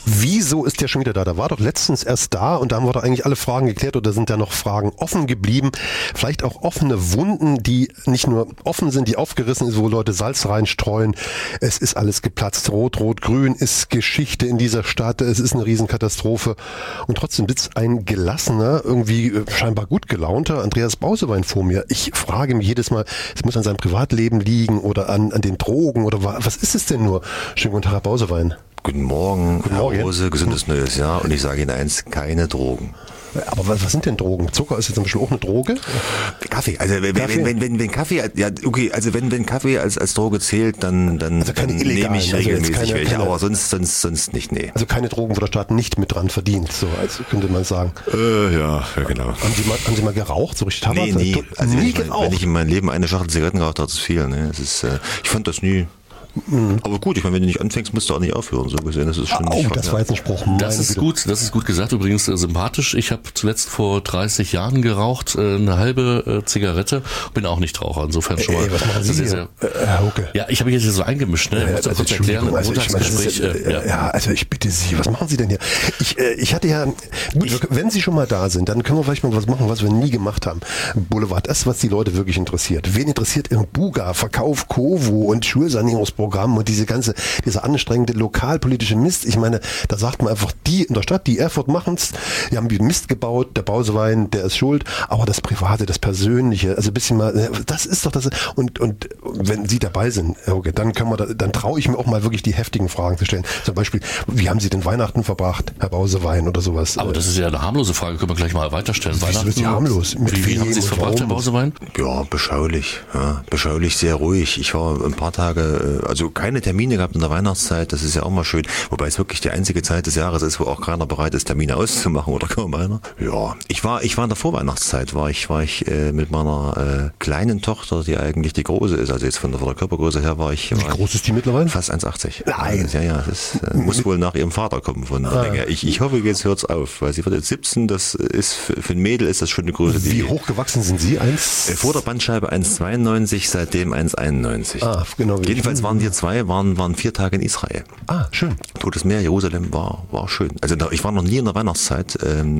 Wieso ist der schon wieder da? Da war doch letztens erst da und da haben wir doch eigentlich alle Fragen geklärt oder sind da noch Fragen offen geblieben? Vielleicht auch offene Wunden, die nicht nur offen sind, die aufgerissen ist, wo Leute Salz reinstreuen. Es ist alles geplatzt. Rot, Rot, Grün ist Geschichte in dieser Stadt. Es ist eine Riesenkatastrophe. Und trotzdem sitzt ein gelassener, irgendwie scheinbar gut gelaunter Andreas Bausewein vor mir. Ich frage mich jedes Mal, es muss an seinem Privatleben liegen oder an den Drogen oder was ist es denn nur? Schönen guten Tag, Herr Bausewein. Guten Morgen, Herr Rose, gesundes neues Jahr. Und ich sage Ihnen eins, keine Drogen. Aber was sind denn Drogen? Zucker ist jetzt zum Beispiel auch eine Droge? Kaffee. Also wenn Kaffee, ja okay, also wenn Kaffee als Droge zählt, dann also nehme ich regelmäßig welche, aber sonst nicht, nee. Also keine Drogen, wo der Staat nicht mit dran verdient, so als könnte man sagen. Ja, genau. Haben Sie mal geraucht, so richtig Tabak? Nee, nie. Also nie wenn ich in meinem Leben eine Schachtel Zigaretten geraucht habe, ist es viel. Ne? Ich fand das nie. Aber gut, ich meine, wenn du nicht anfängst, musst du auch nicht aufhören. So gesehen, das ist schon nicht das war jetzt ein Spruch. Das ist gut gesagt, übrigens sympathisch. Ich habe zuletzt vor 30 Jahren geraucht, eine halbe Zigarette, bin auch nicht Raucher, insofern schon mal. Was machen Sie hier? Herr Hucke. Ja, ich habe mich jetzt so eingemischt, ne? Ich muss das kurz erklären im Montagsgespräch. Also ich bitte Sie, was machen Sie denn hier? Ich hatte ja, gut, wenn Sie schon mal da sind, dann können wir vielleicht mal was machen, was wir nie gemacht haben. Boulevard, das, was die Leute wirklich interessiert. Wen interessiert im Buga, Verkauf, Kovo und Schulsanierungsprogramm und dieser anstrengende lokalpolitische Mist? Ich meine, da sagt man einfach, die in der Stadt, die Erfurt machen's, die haben Mist gebaut, der Bausewein, der ist schuld, aber das Private, das Persönliche, also ein bisschen mal, das ist doch das, und wenn Sie dabei sind, okay, dann traue ich mir auch mal wirklich die heftigen Fragen zu stellen. Zum Beispiel, wie haben Sie denn Weihnachten verbracht, Herr Bausewein oder sowas? Aber das ist ja eine harmlose Frage, können wir gleich mal weiterstellen. Weihnachten ist harmlos. Wie haben Sie es verbracht, Herr Bausewein? Ja, beschaulich, sehr ruhig. Ich war ein paar Tage, also keine Termine gehabt in der Weihnachtszeit, das ist ja auch mal schön, wobei es wirklich die einzige Zeit des Jahres ist, wo auch keiner bereit ist, Termine auszumachen oder kaum einer. Ja, ich war in der Vorweihnachtszeit, war ich mit meiner kleinen Tochter, die eigentlich die große ist, also jetzt von der Körpergröße her war ich. Wie groß ist die mittlerweile? Fast 1,80. Nein. Ja, das muss wohl nach ihrem Vater kommen von der Länge. Ich hoffe, jetzt hört's auf, weil sie wird jetzt 17, das ist für ein Mädel ist das schon eine Größe. Wie hoch gewachsen sind Sie? Vor der Bandscheibe 1,92, seitdem 1,91. Ah, genau. Jedenfalls waren wir waren 4 Tage in Israel. Ah, schön. Totes Meer, Jerusalem war schön. Also ich war noch nie in der Weihnachtszeit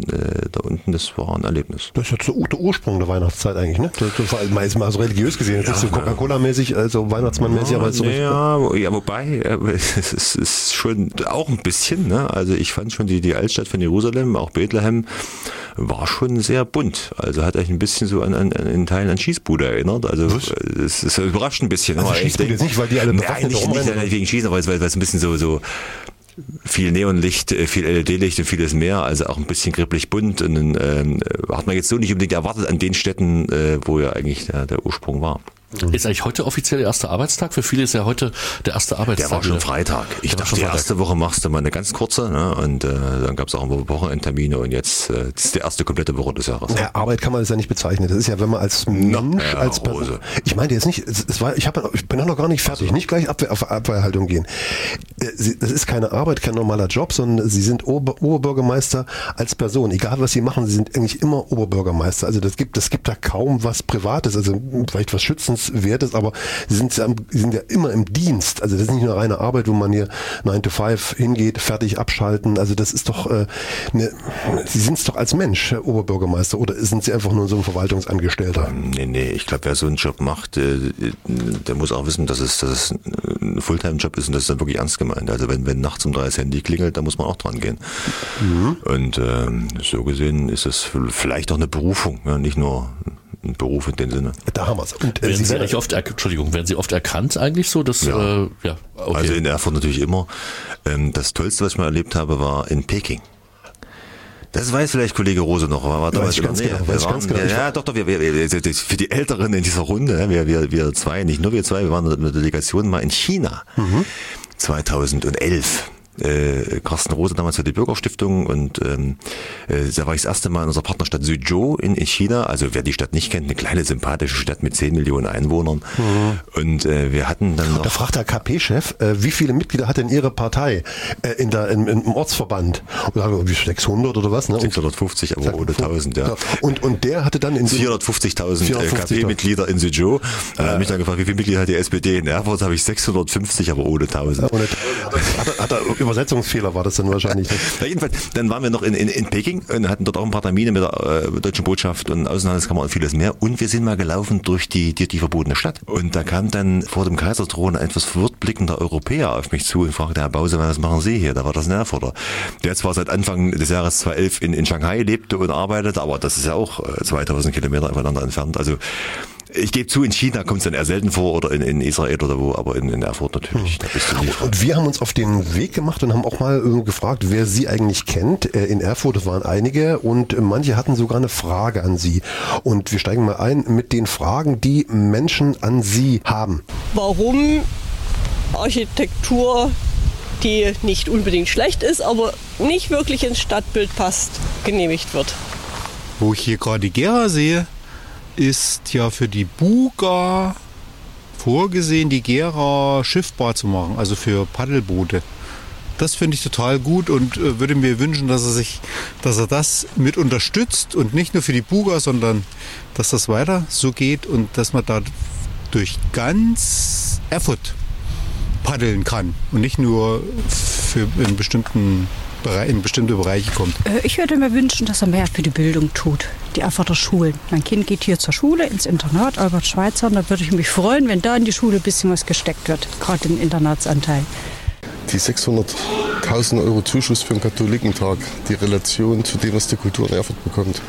da unten, das war ein Erlebnis. Das ist jetzt so der Ursprung der Weihnachtszeit eigentlich, ne? Das war mal so religiös gesehen, das ist so Coca-Cola-mäßig, also Weihnachtsmann-mäßig, aber so ja, wobei, es ist schon auch ein bisschen, ne? Also ich fand schon die Altstadt von Jerusalem, auch Bethlehem, war schon sehr bunt. Also hat euch ein bisschen so in Teilen an Schießbude erinnert. Also es überrascht ein bisschen. Also Schießbude jetzt nicht, weil die alle bewaffnet rumrennen? Nicht wegen Schießen, weil es ein bisschen so viel Neonlicht, viel LED-Licht und vieles mehr, also auch ein bisschen kribbelig bunt. Und dann hat man jetzt so nicht unbedingt erwartet an den Städten, wo ja eigentlich der Ursprung war. Ist eigentlich heute offiziell der erste Arbeitstag? Für viele ist ja heute der erste Arbeitstag. Der war schon Freitag. Ich dachte, die erste Woche machst du mal eine ganz kurze, ne? Und dann gab es auch Wochenendtermine und jetzt das ist die erste komplette Woche des Jahres. Ja, Arbeit kann man das ja nicht bezeichnen. Das ist ja, wenn man als Mensch, als Person. Ich meinte jetzt nicht, ich bin noch gar nicht fertig, nicht gleich auf Abwehrhaltung gehen. Das ist keine Arbeit, kein normaler Job, sondern Sie sind Oberbürgermeister als Person. Egal was Sie machen, Sie sind eigentlich immer Oberbürgermeister. Also das gibt da kaum was Privates, also vielleicht was Schützenswertes, aber Sie sind ja immer im Dienst. Also das ist nicht nur reine Arbeit, wo man hier 9 to 5 hingeht, fertig abschalten. Also das ist doch Sie sind es doch als Mensch, Herr Oberbürgermeister, oder sind Sie einfach nur so ein Verwaltungsangestellter? Nee, ich glaube, wer so einen Job macht, der muss auch wissen, dass es ein Fulltime-Job ist und das ist dann wirklich ernst gemeint. Also wenn nachts um 3 das Handy klingelt, dann muss man auch dran gehen. Mhm. Und so gesehen ist es vielleicht auch eine Berufung, ja, nicht nur ein Beruf in dem Sinne. Da haben wir es. Werden Sie oft erkannt eigentlich so? Dass, okay. Also in Erfurt natürlich immer. Das Tollste, was ich mal erlebt habe, war in Peking. Das weiß vielleicht Kollege Rose noch, aber war damals ganz genau. Ja, doch, wir für die Älteren in dieser Runde, wir zwei, nicht nur wir zwei, wir waren mit der Delegation mal in China. 2011. Carsten Rose damals für die Bürgerstiftung und da war ich das erste Mal in unserer Partnerstadt Suzhou in China, also wer die Stadt nicht kennt, eine kleine sympathische Stadt mit 10 Millionen Einwohnern und wir hatten dann noch... Da fragt der KP-Chef, wie viele Mitglieder hat denn Ihre Partei im Ortsverband? Und sagen wir, 600 oder was? Ne? 650, aber ohne 1000, ja. Und der hatte dann in 450.000 KP-Mitglieder in Suzhou. Er hat mich dann gefragt, wie viele Mitglieder hat die SPD in Erfurt? Habe ich 650, aber ohne 1000. Hat er Übersetzungsfehler war das dann wahrscheinlich. Ja, jedenfalls, dann waren wir noch in Peking und hatten dort auch ein paar Termine mit der deutschen Botschaft und Außenhandelskammer und vieles mehr. Und wir sind mal gelaufen durch die verbotene Stadt. Und da kam dann vor dem Kaiserthron ein etwas verwirrt blickender Europäer auf mich zu und fragte, Herr Bause, was machen Sie hier? Da war das ein Erfurter. Der zwar seit Anfang des Jahres 2011 in Shanghai lebte und arbeitete, aber das ist ja auch 2000 Kilometer voneinander entfernt. Also ich gebe zu, in China kommt es dann eher selten vor oder in Israel oder wo, aber in Erfurt natürlich. Da bist du nicht. Und wir haben uns auf den Weg gemacht und haben auch mal gefragt, wer Sie eigentlich kennt. In Erfurt waren einige und manche hatten sogar eine Frage an Sie. Und wir steigen mal ein mit den Fragen, die Menschen an Sie haben. Warum Architektur, die nicht unbedingt schlecht ist, aber nicht wirklich ins Stadtbild passt, genehmigt wird? Wo ich hier gerade die Gera sehe, ist ja für die Buga vorgesehen, die Gera schiffbar zu machen, also für Paddelboote. Das finde ich total gut und würde mir wünschen, dass er das mit unterstützt und nicht nur für die Buga, sondern dass das weiter so geht und dass man da durch ganz Erfurt paddeln kann und nicht nur in bestimmte Bereiche kommt. Ich würde mir wünschen, dass er mehr für die Bildung tut, die Erfurter Schulen. Mein Kind geht hier zur Schule, ins Internat Albert Schweitzer, und da würde ich mich freuen, wenn da in die Schule ein bisschen was gesteckt wird, gerade den Internatsanteil. Die 600.000 Euro Zuschuss für den Katholikentag, die Relation zu dem, was die Kultur in Erfurt bekommt.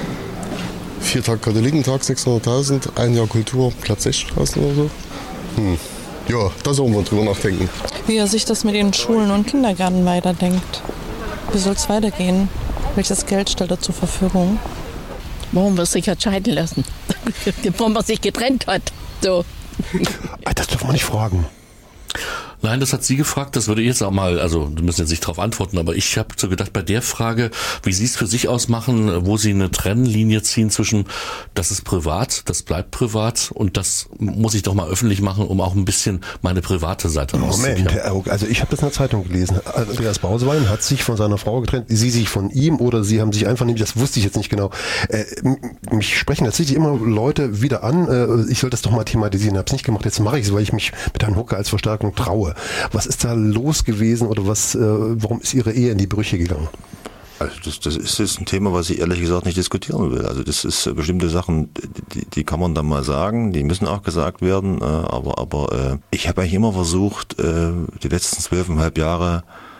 4 Tage Katholikentag, 600.000, 1 Jahr Kultur, knapp 60.000 oder so. Ja, da sollen wir drüber nachdenken. Wie er sich das mit den Schulen und Kindergärten weiterdenkt. Wie soll es weitergehen? Welches Geld stellt er zur Verfügung? Warum wir sich entscheiden lassen? Bevor man sich getrennt hat. So. Das darf man nicht fragen. Nein, das hat sie gefragt, das würde ich jetzt auch mal, also wir müssen jetzt nicht darauf antworten, aber ich habe so gedacht, bei der Frage, wie sie es für sich ausmachen, wo sie eine Trennlinie ziehen zwischen, das ist privat, das bleibt privat und das muss ich doch mal öffentlich machen, um auch ein bisschen meine private Seite rauszukehren. Moment, Herr Aug, also ich habe das in der Zeitung gelesen. Andreas Bausewein hat sich von seiner Frau getrennt, sie sich von ihm oder sie haben sich einfach nicht, das wusste ich jetzt nicht genau. Mich sprechen tatsächlich immer Leute wieder an, ich soll das doch mal thematisieren, habe es nicht gemacht, jetzt mache ich es, weil ich mich mit Herrn Hucke als Verstärkung traue. Was ist da los gewesen oder warum ist Ihre Ehe in die Brüche gegangen? Also das ist ein Thema, was ich ehrlich gesagt nicht diskutieren will. Also das ist bestimmte Sachen, die kann man dann mal sagen, die müssen auch gesagt werden, aber ich habe eigentlich immer versucht, die letzten 12,5 Jahre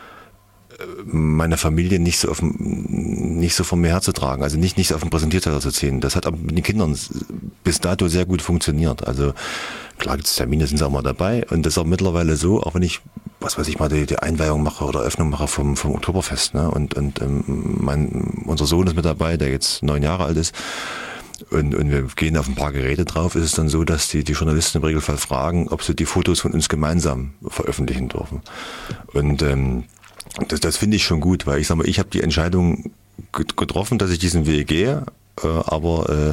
meine Familie nicht so von mir herzutragen, also nicht auf den Präsentierteller zu ziehen. Das hat aber mit den Kindern bis dato sehr gut funktioniert. Also klar, Termine sind auch mal dabei und das ist auch mittlerweile so, auch wenn ich, was weiß ich mal, die Einweihung mache oder Öffnung mache vom Oktoberfest, ne? Und unser Sohn ist mit dabei, der jetzt 9 Jahre alt ist. Und wir gehen auf ein paar Geräte drauf, ist es dann so, dass die Journalisten im Regelfall fragen, ob sie die Fotos von uns gemeinsam veröffentlichen dürfen. Und das finde ich schon gut, weil ich sage mal, ich habe die Entscheidung getroffen, dass ich diesen Weg gehe, aber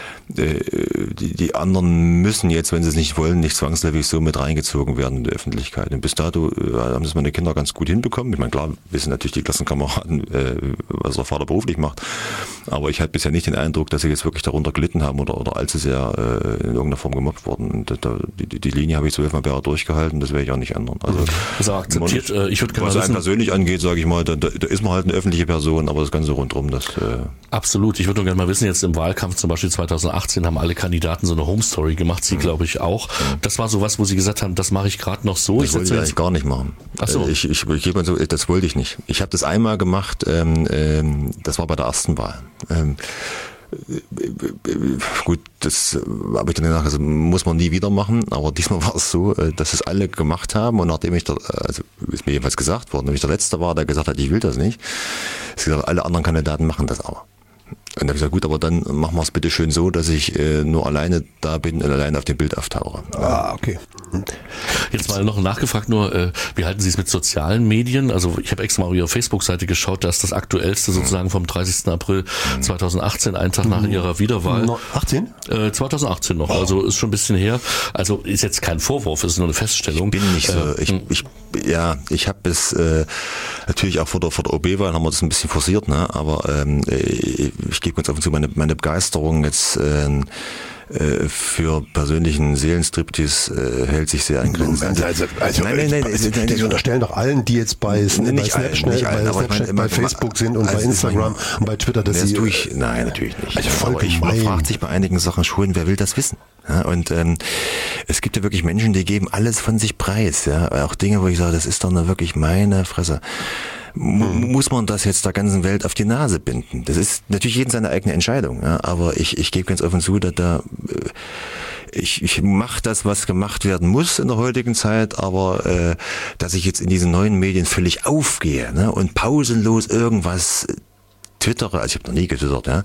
die anderen müssen jetzt, wenn sie es nicht wollen, nicht zwangsläufig so mit reingezogen werden in die Öffentlichkeit. Und bis dato haben das meine Kinder ganz gut hinbekommen. Ich meine, klar, wissen natürlich die Klassenkameraden, was der Vater beruflich macht. Aber ich hatte bisher nicht den Eindruck, dass sie jetzt wirklich darunter gelitten haben oder allzu sehr in irgendeiner Form gemobbt wurden. Und die Linie habe ich 12 Jahre durchgehalten, das werde ich auch nicht ändern. Also, das ist auch akzeptiert. Ich würde gerne was wissen, einen persönlich angeht, sage ich mal, da ist man halt eine öffentliche Person, aber das Ganze rundherum, das... Absolut. Ich würde gerne mal wissen, jetzt im Wahlkampf zum Beispiel 2018 haben alle Kandidaten so eine Home-Story gemacht, Sie glaube ich auch. Das war sowas, wo Sie gesagt haben, das mache ich gerade noch so. Das wollte ich eigentlich gar nicht machen. Ach so. Ich gebe mal so, das wollte ich nicht. Ich habe das einmal gemacht, das war bei der ersten Wahl. Gut, das habe ich dann gedacht, das muss man nie wieder machen, aber diesmal war es so, dass es alle gemacht haben und nachdem also ist mir jedenfalls gesagt worden, wenn ich der Letzte war, der gesagt hat, ich will das nicht, ist gesagt, alle anderen Kandidaten machen das aber. Und da habe ich gesagt, gut, aber dann machen wir es bitte schön so, dass ich nur alleine da bin und alleine auf dem Bild auftauche. Ah, okay. Jetzt mal noch nachgefragt wie halten Sie es mit sozialen Medien? Also ich habe extra mal auf Ihre Facebook-Seite geschaut, da ist das aktuellste sozusagen vom 30. April 2018, einen Tag nach Ihrer Wiederwahl. 18? 2018 noch, also ist schon ein bisschen her. Also ist jetzt kein Vorwurf, ist nur eine Feststellung. Ich bin nicht so, ich habe es natürlich auch vor der OB-Wahl haben wir das ein bisschen forciert, ne? Aber ich gebe ganz offen zu, meine Begeisterung jetzt für persönlichen Seelenstriptease hält sich sehr an Grenzen. Die unterstellen doch allen, die jetzt bei Snapchat, bei Facebook sind und bei Instagram und bei Twitter, dass sie... Nein, natürlich nicht. Also voll aber man fragt sich bei einigen Sachen schon, wer will das wissen? Ja, und es gibt ja wirklich Menschen, die geben alles von sich preis. Ja, auch Dinge, wo ich sage, das ist doch nur wirklich meine Fresse. Muss man das jetzt der ganzen Welt auf die Nase binden? Das ist natürlich jedem seine eigene Entscheidung. Ja, aber ich gebe ganz offen zu, ich mache das, was gemacht werden muss in der heutigen Zeit, aber dass ich jetzt in diesen neuen Medien völlig aufgehe, ne, und pausenlos irgendwas twittere, also ich habe noch nie getwittert, ja,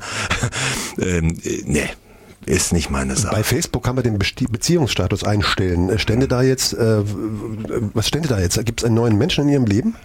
nee. Ist nicht meine Sache. Bei Facebook kann man den Beziehungsstatus einstellen. Was stände da jetzt? Gibt es einen neuen Menschen in Ihrem Leben?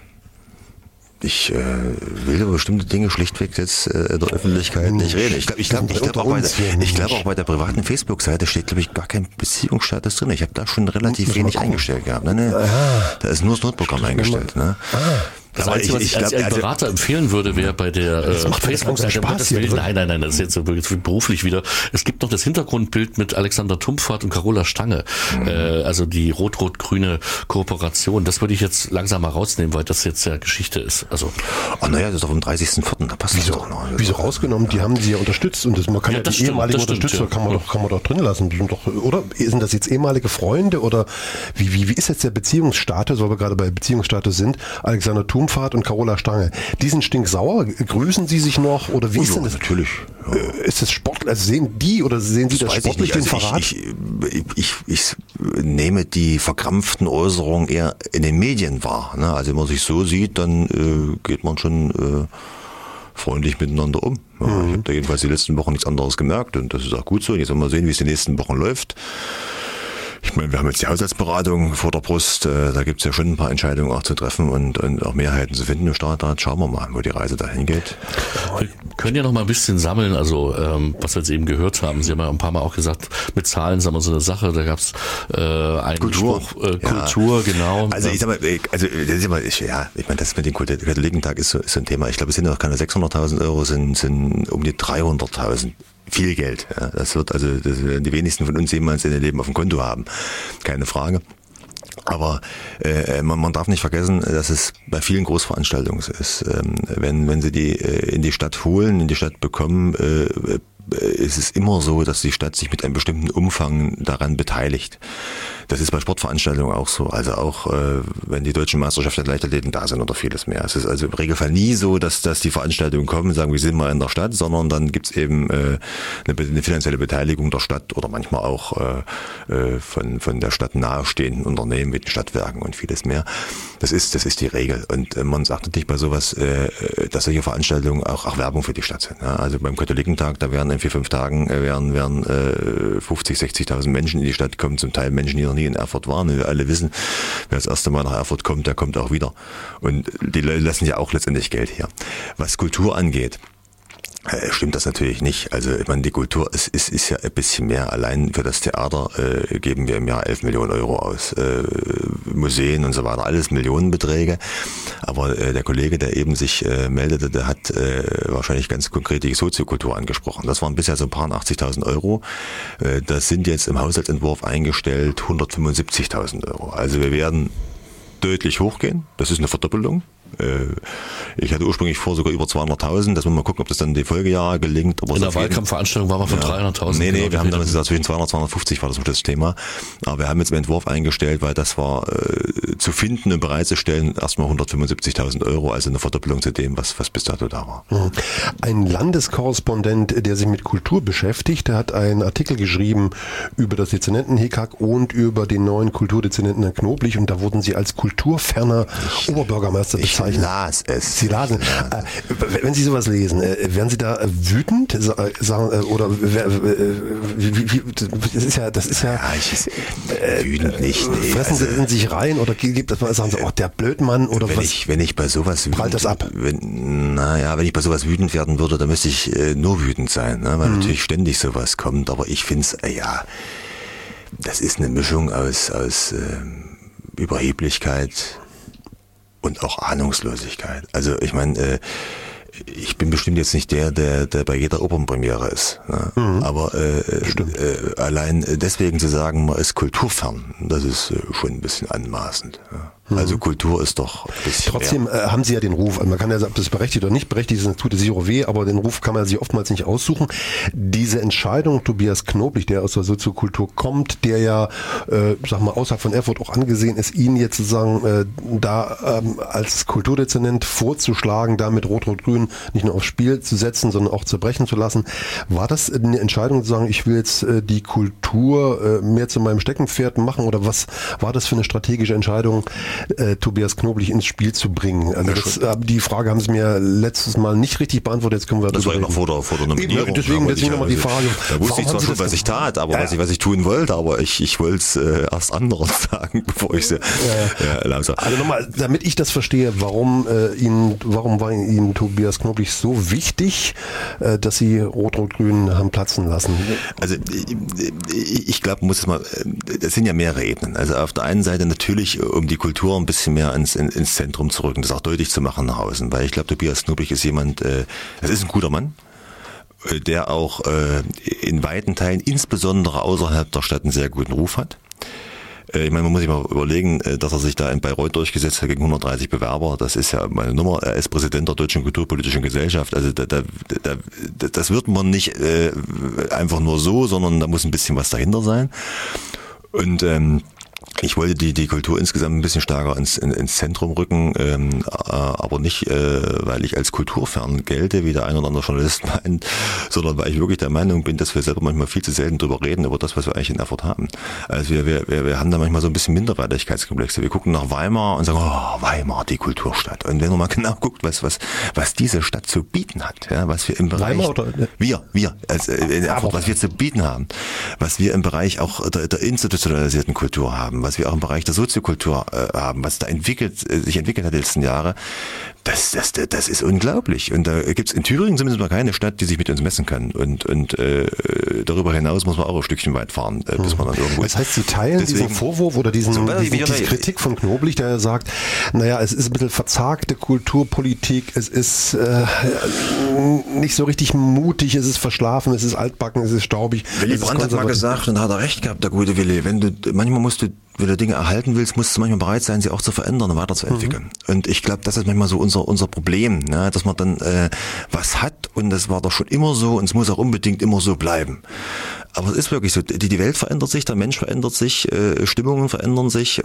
Ich will über bestimmte Dinge schlichtweg jetzt in der Öffentlichkeit nicht reden. Ich glaube auch bei der privaten Facebook-Seite steht, glaube ich, gar kein Beziehungsstatus drin. Ich habe da schon relativ wenig eingestellt gehabt. Ne? Da ist nur das Notprogramm eingestellt. Ne? Das Einzige, was ich als Berater empfehlen würde, wäre bei der Facebook-Seite. Nein, das ist jetzt wirklich beruflich wieder. Es gibt noch das Hintergrundbild mit Alexander Tumpfert und Carola Stange. Also die rot-rot-grüne Kooperation. Das würde ich jetzt langsam mal rausnehmen, weil das jetzt ja Geschichte ist. Also. Naja, das ist doch am 30.04. Da passt das doch noch. Wieso rausgenommen? Die haben sie ja unterstützt und man kann die ehemaligen Unterstützer kann man doch drin lassen. Die sind doch, oder sind das jetzt ehemalige Freunde oder wie ist jetzt der Beziehungsstatus, weil wir gerade bei Beziehungsstatus sind? Alexander Tumpfert und Carola Stange. Die sind stinksauer. Grüßen sie sich noch? Oder wie ist denn das? Natürlich. Ja. Ist das Sport? Also sehen Sie das sportlich den Verrat? Ich nehme die verkrampften Äußerungen eher in den Medien wahr. Ne? Also wenn man sich so sieht, dann geht man schon freundlich miteinander um. Ja, ich habe da jedenfalls die letzten Wochen nichts anderes gemerkt und das ist auch gut so. Und jetzt werden wir sehen, wie es die nächsten Wochen läuft. Ich meine, wir haben jetzt die Haushaltsberatung vor der Brust, da gibt es ja schon ein paar Entscheidungen auch zu treffen und auch Mehrheiten zu finden im Stadtrat. Schauen wir mal, wo die Reise dahin geht. Wir können ja noch mal ein bisschen sammeln, also was wir jetzt eben gehört haben. Sie haben ja ein paar Mal auch gesagt, mit Zahlen ist immer so eine Sache, da gab es einen Kultur. Kultur, genau. Also ich sag mal, das ist immer, ich meine, das mit dem Katholikentag ist so ein Thema. Ich glaube, es sind ja noch keine 600.000 Euro, sind um die 300.000. Viel Geld. Ja. Das die wenigsten von uns jemals in ihr Leben auf dem Konto haben. Keine Frage. Aber man darf nicht vergessen, dass es bei vielen Großveranstaltungen ist. Wenn sie die in die Stadt holen, in die Stadt bekommen, ist es immer so, dass die Stadt sich mit einem bestimmten Umfang daran beteiligt. Das ist bei Sportveranstaltungen auch so. Also auch wenn die deutschen Meisterschaften der Leichtathleten da sind oder vieles mehr. Es ist also im Regelfall nie so, dass die Veranstaltungen kommen und sagen, wir sind mal in der Stadt, sondern dann gibt's eben eine finanzielle Beteiligung der Stadt oder manchmal auch von der Stadt nahestehenden Unternehmen mit Stadtwerken und vieles mehr. Das ist die Regel. Und man sagt natürlich bei sowas, dass solche Veranstaltungen auch Werbung für die Stadt sind. Ja? Also beim Katholikentag, da werden in 4-5 Tagen 50, 60.000 Menschen in die Stadt kommen, zum Teil Menschen, die noch nie in Erfurt waren. Und wir alle wissen, wer das erste Mal nach Erfurt kommt, der kommt auch wieder. Und die lassen ja auch letztendlich Geld her. Was Kultur angeht, stimmt das natürlich nicht. Also ich meine, die Kultur ist ja ein bisschen mehr. Allein für das Theater geben wir im Jahr 11 Millionen Euro aus. Museen und so weiter, alles Millionenbeträge. Aber der Kollege, der eben sich meldete, der hat wahrscheinlich ganz konkret die Soziokultur angesprochen. Das waren bisher so ein paar 80.000 Euro. Das sind jetzt im Haushaltsentwurf eingestellt 175.000 Euro. Also wir werden deutlich hochgehen. Das ist eine Verdoppelung. Ich hatte ursprünglich vor sogar über 200.000. Das wollen wir mal gucken, ob das dann die Folgejahre gelingt. In der Wahlkampfveranstaltung waren wir von 300.000. Nee, wir haben damals gesagt, zwischen 200 und 250 war das Thema. Aber wir haben jetzt einen Entwurf eingestellt, weil das war zu finden und bereitzustellen erstmal 175.000 Euro, also eine Verdoppelung zu dem, was bis dato da war. Ein Landeskorrespondent, der sich mit Kultur beschäftigt, der hat einen Artikel geschrieben über das Dezernenten-Hickhack und über den neuen Kulturdezernenten in Knoblich und da wurden sie als kulturferner Oberbürgermeister bezeichnet. Ich las es. Sie lasen. Wenn Sie sowas lesen, werden Sie da wütend sagen oder das ist ja wütend nicht. Nee, fressen Sie in sich rein oder gibt das mal sagen Sie, oh der Blödmann oder wenn ich bei sowas prallt das ab? Wenn ich bei sowas wütend werden würde, dann müsste ich nur wütend sein, ne? Weil natürlich ständig sowas kommt. Aber ich finde es das ist eine Mischung aus Überheblichkeit und auch Ahnungslosigkeit. Also ich meine, Ich bin bestimmt jetzt nicht der bei jeder Opernpremiere ist. Ne? Aber allein deswegen zu sagen, man ist kulturfern, das ist schon ein bisschen anmaßend. Ja. Also Kultur ist doch ein bisschen Trotzdem haben Sie ja den Ruf, also man kann ja sagen, ob das berechtigt oder nicht berechtigt ist, das tut sich auch weh, aber den Ruf kann man sich oftmals nicht aussuchen. Diese Entscheidung, Tobias Knoblich, der aus der Soziokultur kommt, der ja, sag mal, außerhalb von Erfurt auch angesehen ist, ihn jetzt sozusagen als Kulturdezernent vorzuschlagen, da mit Rot-Rot-Grün nicht nur aufs Spiel zu setzen, sondern auch zerbrechen zu lassen. War das eine Entscheidung zu sagen, ich will jetzt die Kultur mehr zu meinem Steckenpferd machen, oder was war das für eine strategische Entscheidung, Tobias Knoblich ins Spiel zu bringen? Also die Frage haben Sie mir letztes Mal nicht richtig beantwortet, jetzt können wir das war ja noch vor der Nominierung. Deswegen nochmal die Frage. Da wusste ich zwar schon, was ich tat, aber was ich tun wollte, aber ich wollte es erst anderen sagen, bevor ich sie langsam. Also nochmal, damit ich das verstehe, warum war Ihnen Tobias Knoblich so wichtig, dass Sie Rot-Rot-Grün haben platzen lassen? Also ich glaube, das sind ja mehrere Ebenen. Also auf der einen Seite natürlich, um die Kultur ein bisschen mehr ins Zentrum zu rücken, das auch deutlich zu machen nach außen, weil ich glaube, Tobias Knoblich ist jemand, das ist ein guter Mann, der auch in weiten Teilen, insbesondere außerhalb der Stadt, einen sehr guten Ruf hat. Ich meine, man muss sich mal überlegen, dass er sich da in Bayreuth durchgesetzt hat gegen 130 Bewerber. Das ist ja meine Nummer. Er ist Präsident der Deutschen Kulturpolitischen Gesellschaft. Also das wird man nicht einfach nur so, sondern da muss ein bisschen was dahinter sein. Und ich wollte die Kultur insgesamt ein bisschen stärker ins Zentrum rücken, aber nicht, weil ich als kulturfern gelte, wie der ein oder andere Journalist meint, sondern weil ich wirklich der Meinung bin, dass wir selber manchmal viel zu selten drüber reden, über das, was wir eigentlich in Erfurt haben. Also wir haben da manchmal so ein bisschen Minderwertigkeitskomplexe. Wir gucken nach Weimar und sagen, oh, Weimar, die Kulturstadt. Und wenn man mal genau guckt, was diese Stadt zu bieten hat, ja, was wir im Bereich, wir in Erfurt, was wir zu bieten haben, was wir im Bereich auch der institutionalisierten Kultur haben, was wir auch im Bereich der Soziokultur haben, was da sich entwickelt hat die letzten Jahre, das ist unglaublich. Und da gibt's in Thüringen zumindest mal keine Stadt, die sich mit uns messen kann. Und darüber hinaus muss man auch ein Stückchen weit fahren, bis man dann irgendwo ist. Das heißt, Sie teilen diesen Vorwurf oder diese Kritik von Knoblich, der sagt, naja, es ist ein bisschen verzagte Kulturpolitik, es ist nicht so richtig mutig, es ist verschlafen, es ist altbacken, es ist staubig. Willy Brandt hat mal gesagt, und da hat er recht gehabt, der gute Willy, manchmal wenn du Dinge erhalten willst, musst du manchmal bereit sein, sie auch zu verändern und weiterzuentwickeln. Und ich glaube, das ist manchmal so unser Problem, ne? Dass man dann was hat und das war doch schon immer so und es muss auch unbedingt immer so bleiben. Aber es ist wirklich so, die Welt verändert sich, der Mensch verändert sich, Stimmungen verändern sich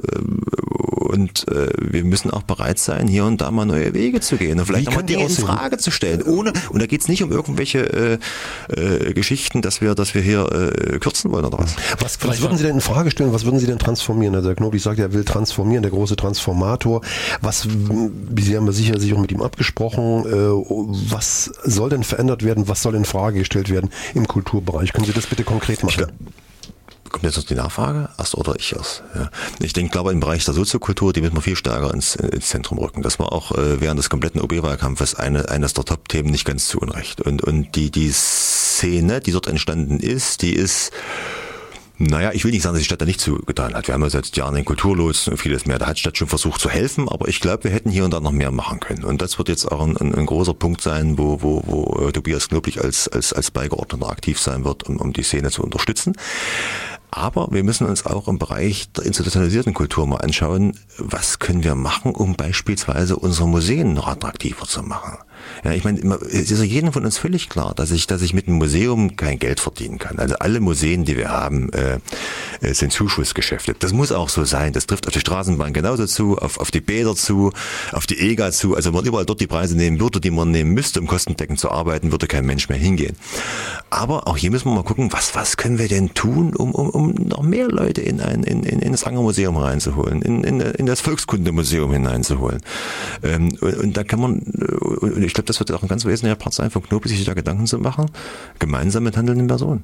und wir müssen auch bereit sein, hier und da mal neue Wege zu gehen und vielleicht auch mal Dinge in Frage zu stellen. Und da geht es nicht um irgendwelche Geschichten, dass wir hier kürzen wollen oder was. Was würden Sie denn in Frage stellen, was würden Sie denn transformieren? Also der Knoblich sagt, er will transformieren, der große Transformator. Sie haben ja sicher sich auch mit ihm abgesprochen, was soll denn verändert werden, was soll in Frage gestellt werden im Kulturbereich? Können Sie das bitte konkret machen? Kommt jetzt noch die Nachfrage? Erst oder ich erst? Ja. Ich glaube, im Bereich der Soziokultur, die müssen wir viel stärker ins Zentrum rücken. Das war auch während des kompletten OB-Wahlkampfes eines der Top-Themen, nicht ganz zu Unrecht. Und die Szene, die dort entstanden ist, die ist, naja, ich will nicht sagen, dass die Stadt da nicht zugetan hat. Wir haben ja seit Jahren den Kulturlotsen und vieles mehr. Da hat die Stadt schon versucht zu helfen, aber ich glaube, wir hätten hier und da noch mehr machen können. Und das wird jetzt auch ein großer Punkt sein, wo Tobias Knoblich als Beigeordneter aktiv sein wird, um die Szene zu unterstützen. Aber wir müssen uns auch im Bereich der institutionalisierten Kultur mal anschauen, was können wir machen, um beispielsweise unsere Museen noch attraktiver zu machen. Ja, ich meine, es ist ja jedem von uns völlig klar, dass ich mit einem Museum kein Geld verdienen kann. Also alle Museen, die wir haben, sind Zuschussgeschäfte. Das muss auch so sein. Das trifft auf die Straßenbahn genauso zu, auf die Bäder zu, auf die EGA zu. Also wenn man überall dort die Preise nehmen würde, die man nehmen müsste, um kostendeckend zu arbeiten, würde kein Mensch mehr hingehen. Aber auch hier müssen wir mal gucken, was können wir denn tun, um noch mehr Leute in das Angermuseum reinzuholen, in das Volkskundemuseum hineinzuholen. Und da kann man, ich glaube, das wird auch ein ganz wesentlicher Part sein von Knoblich, sich da Gedanken zu machen, gemeinsam mit handelnden Personen.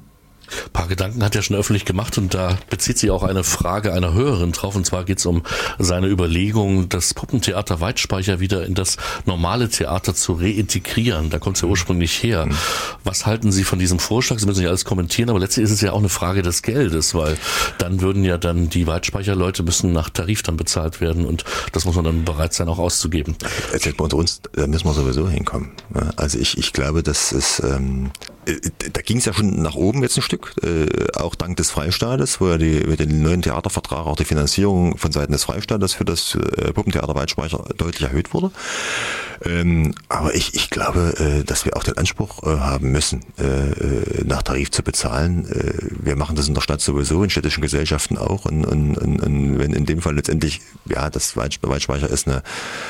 Ein paar Gedanken hat er schon öffentlich gemacht und da bezieht sich auch eine Frage einer Hörerin drauf, und zwar geht es um seine Überlegung, das Puppentheater Weitspeicher wieder in das normale Theater zu reintegrieren. Da kommt es ja ursprünglich her. Was halten Sie von diesem Vorschlag? Sie müssen nicht alles kommentieren, aber letztlich ist es ja auch eine Frage des Geldes, weil dann würden ja dann die Weitspeicherleute müssen nach Tarif dann bezahlt werden und das muss man dann bereit sein auch auszugeben. Erzählt mal unter uns, da müssen wir sowieso hinkommen. Also ich glaube, dass es da ging es ja schon nach oben jetzt ein Stück, auch dank des Freistaates, wo ja mit dem neuen Theatervertrag auch die Finanzierung von Seiten des Freistaates für das Puppentheater Weitspeicher deutlich erhöht wurde. Aber ich glaube, dass wir auch den Anspruch haben müssen, nach Tarif zu bezahlen. Wir machen das in der Stadt sowieso, in städtischen Gesellschaften auch. Und wenn in dem Fall letztendlich, ja, das Weitspeicher ist ein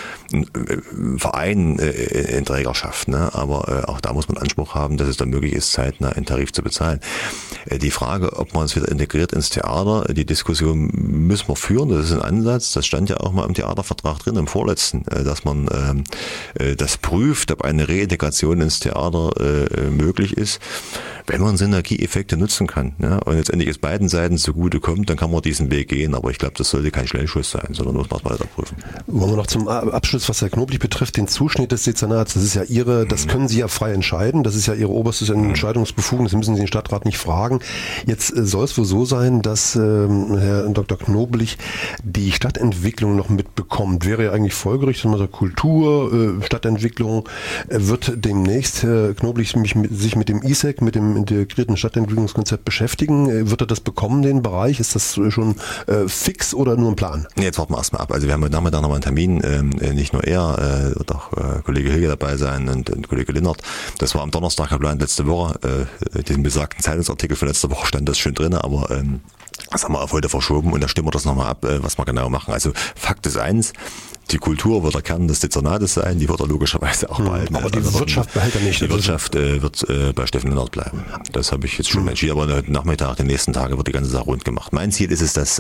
Verein in Trägerschaft, ne? Aber auch da muss man Anspruch haben, dass es dann möglich ist, zeitnah einen Tarif zu bezahlen. Die Frage, ob man es wieder integriert ins Theater, die Diskussion müssen wir führen, das ist ein Ansatz, das stand ja auch mal im Theatervertrag drin, im vorletzten, dass man das prüft, ob eine Reintegration ins Theater möglich ist, wenn man Synergieeffekte nutzen kann, ja? Und letztendlich es beiden Seiten zugute kommt, dann kann man diesen Weg gehen, aber ich glaube, das sollte kein Schnellschuss sein, sondern muss man es weiter prüfen. Wollen wir noch zum Abschluss, was Herr Knoblich betrifft, den Zuschnitt des Dezernats, das ist ja das können Sie ja frei entscheiden, das ist ja Ihre oberstes Entscheidungsbefugnis, das müssen Sie den Stadtrat nicht fragen. Jetzt soll es wohl so sein, dass Herr Dr. Knoblich die Stadtentwicklung noch mitbekommt. Wäre ja eigentlich folgerichtig, dass man sagt, Kultur, Stadtentwicklung, wird demnächst Herr Knoblich sich mit dem ISEC, mit dem integrierten Stadtentwicklungskonzept beschäftigen. Wird er das bekommen, den Bereich? Ist das schon fix oder nur ein Plan? Jetzt warten wir erstmal ab. Also wir haben heute Nachmittag nochmal einen Termin, nicht nur er, wird auch Kollege Hilge dabei sein und Kollege Linnert. Das war am Donnerstag geplant letzte Woche. Diesen besagten Zeitungsartikel von letzter Woche stand das schön drin, aber das haben wir auf heute verschoben und da stimmen wir das nochmal ab, was wir genau machen. Also Fakt ist eins, die Kultur wird der Kern des Dezernates sein, die wird er logischerweise auch behalten. Aber die Wirtschaft behält er nicht. Die Wirtschaft wird bei Steffen Linnert bleiben. Das habe ich jetzt schon entschieden, aber heute Nachmittag, den nächsten Tagen wird die ganze Sache rund gemacht. Mein Ziel ist es, dass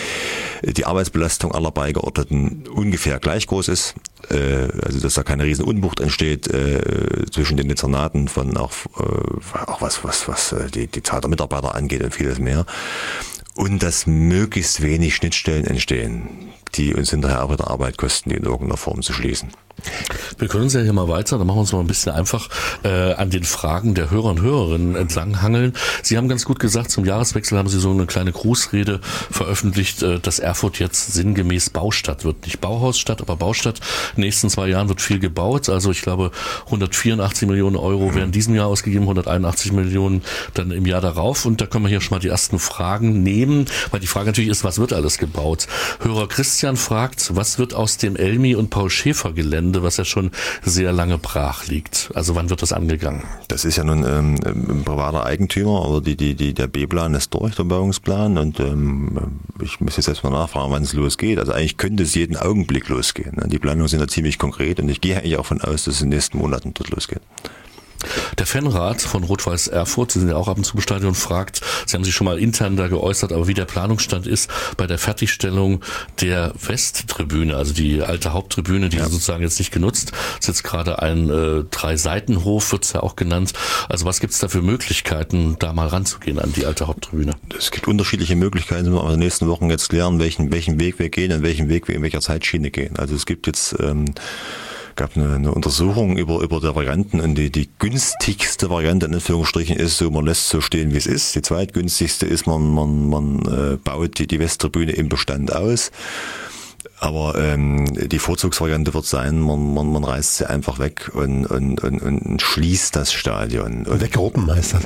die Arbeitsbelastung aller Beigeordneten ungefähr gleich groß ist, also dass da keine riesen Unwucht entsteht zwischen den Dezernaten von auch was die Zahl der Mitarbeiter angeht und vieles mehr. Und dass möglichst wenig Schnittstellen entstehen, die uns hinterher auch wieder Arbeit kosten, die in irgendeiner Form zu schließen. Wir können uns ja hier mal weiter, dann machen wir uns mal ein bisschen einfach an den Fragen der Hörer und Hörerinnen entlanghangeln. Sie haben ganz gut gesagt, zum Jahreswechsel haben Sie so eine kleine Grußrede veröffentlicht, dass Erfurt jetzt sinngemäß Baustadt wird. Nicht Bauhausstadt, aber Baustadt. In den nächsten 2 Jahren wird viel gebaut. Also ich glaube 184 Millionen Euro werden in diesem Jahr ausgegeben, 181 Millionen dann im Jahr darauf. Und da können wir hier schon mal die ersten Fragen nehmen, weil die Frage natürlich ist, was wird alles gebaut? Hörer Christian fragt, was wird aus dem Elmi- und Paul-Schäfer-Gelände, was ja schon sehr lange brach liegt. Also wann wird das angegangen? Das ist ja nun ein privater Eigentümer, aber der B-Plan ist durch, der Bauungsplan, und ich muss jetzt erstmal nachfragen, wann es losgeht. Also eigentlich könnte es jeden Augenblick losgehen. Die Planungen sind ja ziemlich konkret und ich gehe eigentlich auch davon aus, dass es in den nächsten Monaten dort losgeht. Der Fanrat von Rot-Weiß Erfurt, Sie sind ja auch ab und zu im Stadion, fragt, Sie haben sich schon mal intern da geäußert, aber wie der Planungsstand ist bei der Fertigstellung der Westtribüne, also die alte Haupttribüne, die sozusagen jetzt nicht genutzt, ist jetzt gerade ein 3-Seitenhof, wird es ja auch genannt. Also was gibt es da für Möglichkeiten, da mal ranzugehen an die alte Haupttribüne? Es gibt unterschiedliche Möglichkeiten, die wir in den nächsten Wochen jetzt klären, welchen Weg wir gehen und welchen Weg wir in welcher Zeitschiene gehen. Also es gibt jetzt gab eine Untersuchung über der Varianten und die günstigste Variante in Anführungsstrichen ist so, man lässt so stehen, wie es ist. Die zweitgünstigste ist, man baut die Westtribüne im Bestand aus. Aber die Vorzugsvariante wird sein, man reißt sie einfach weg und schließt das Stadion. Und der Gruppenmeister.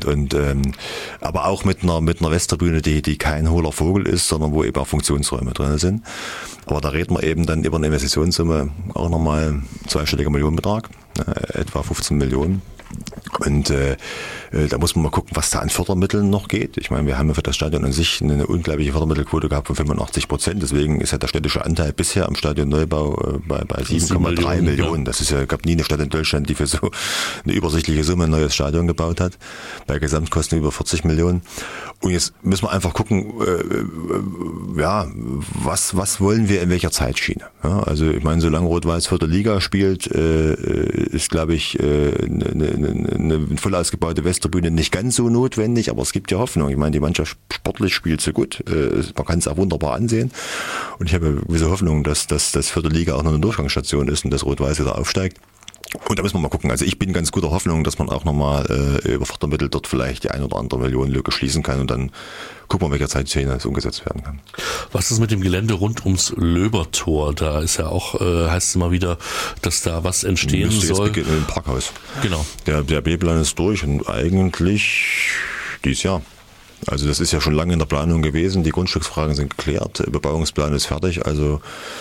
Aber auch mit einer Westtribüne, die kein hohler Vogel ist, sondern wo eben auch Funktionsräume drin sind. Aber da reden wir eben dann über eine Investitionssumme auch nochmal zweistelliger Millionenbetrag, etwa 15 Millionen. Und da muss man mal gucken, was da an Fördermitteln noch geht. Ich meine, wir haben ja für das Stadion an sich eine unglaubliche Fördermittelquote gehabt von 85%. Deswegen ist ja der städtische Anteil bisher am Stadionneubau bei 7,3 Millionen. Das ist ja, gab nie eine Stadt in Deutschland, die für so eine übersichtliche Summe ein neues Stadion gebaut hat. Bei Gesamtkosten über 40 Millionen. Und jetzt müssen wir einfach gucken, was wollen wir in welcher Zeitschiene? Ja, also ich meine, solange Rot-Weiß 4. Liga spielt, ist, glaube ich, eine eine voll ausgebaute Westtribüne nicht ganz so notwendig, aber es gibt ja Hoffnung. Ich meine, die Mannschaft sportlich spielt so gut, man kann es auch wunderbar ansehen und ich habe gewisse Hoffnung, dass das vierte Liga auch noch eine Durchgangsstation ist und dass Rot-Weiß wieder aufsteigt. Und da müssen wir mal gucken. Also ich bin ganz guter Hoffnung, dass man auch nochmal über Fördermittel dort vielleicht die 1 oder andere Millionenlücke schließen kann und dann gucken wir, welcher Zeitszene es umgesetzt werden kann. Was ist mit dem Gelände rund ums Löbertor? Da ist ja auch, heißt es immer wieder, dass da was entstehen soll. Jetzt im Parkhaus. Genau. Der B-Plan ist durch und eigentlich dieses Jahr. Also das ist ja schon lange in der Planung gewesen. Die Grundstücksfragen sind geklärt. Der Bebauungsplan ist fertig. Also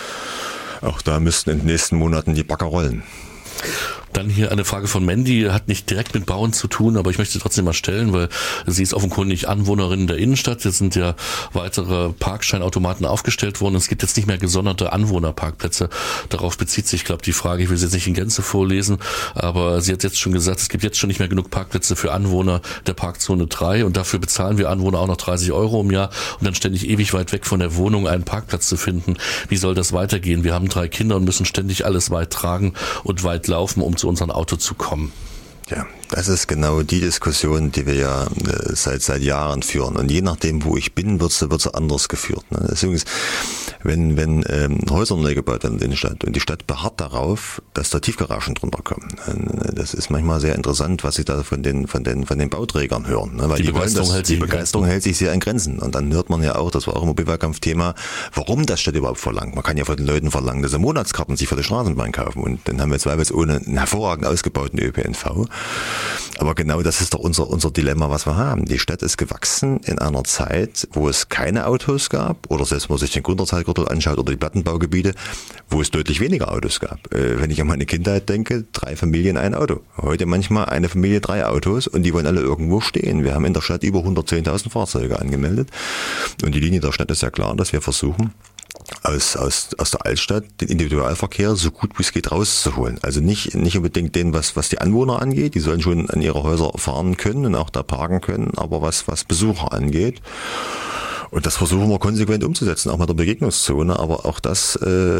auch da müssten in den nächsten Monaten die Bagger rollen. Dann hier eine Frage von Mandy, hat nicht direkt mit Bauen zu tun, aber ich möchte sie trotzdem mal stellen, weil sie ist offenkundig Anwohnerin der Innenstadt. Jetzt sind ja weitere Parkscheinautomaten aufgestellt worden. Es gibt jetzt nicht mehr gesonderte Anwohnerparkplätze. Darauf bezieht sich, glaube ich, die Frage. Ich will sie jetzt nicht in Gänze vorlesen, aber sie hat jetzt schon gesagt, es gibt jetzt schon nicht mehr genug Parkplätze für Anwohner der Parkzone 3 und dafür bezahlen wir Anwohner auch noch 30 € im Jahr und dann ständig ewig weit weg von der Wohnung einen Parkplatz zu finden. Wie soll das weitergehen? Wir haben 3 Kinder und müssen ständig alles weit tragen und weit laufen, um zu unserem Auto zu kommen. Ja, das ist genau die Diskussion, die wir ja seit Jahren führen. Und je nachdem, wo ich bin, wird sie anders geführt. Deswegen ist, wenn Häuser neu gebaut werden in der Stadt und die Stadt beharrt darauf, dass da Tiefgaragen drunter kommen. Das ist manchmal sehr interessant, was sie da von den Bauträgern hören. Weil die Begeisterung hält sich sehr in Grenzen. Und dann hört man ja auch, das war auch im Mobilwahlkampfthema, warum das Stadt überhaupt verlangt. Man kann ja von den Leuten verlangen, dass sie Monatskarten sich für die Straßenbahn kaufen. Und dann haben wir zweifelsohne einen hervorragend ausgebauten ÖPNV. Aber genau das ist doch unser Dilemma, was wir haben. Die Stadt ist gewachsen in einer Zeit, wo es keine Autos gab, oder selbst wenn man sich den Gründerzeitgürtel anschaut oder die Plattenbaugebiete, wo es deutlich weniger Autos gab. Wenn ich an meine Kindheit denke, 3 Familien, ein Auto. Heute manchmal eine Familie, 3 Autos und die wollen alle irgendwo stehen. Wir haben in der Stadt über 110.000 Fahrzeuge angemeldet und die Linie der Stadt ist ja klar, dass wir versuchen, aus der Altstadt den Individualverkehr so gut wie es geht rauszuholen. Also nicht unbedingt den, was die Anwohner angeht, die sollen schon an ihre Häuser fahren können und auch da parken können, aber was Besucher angeht. Und das versuchen wir konsequent umzusetzen, auch mit der Begegnungszone, aber auch das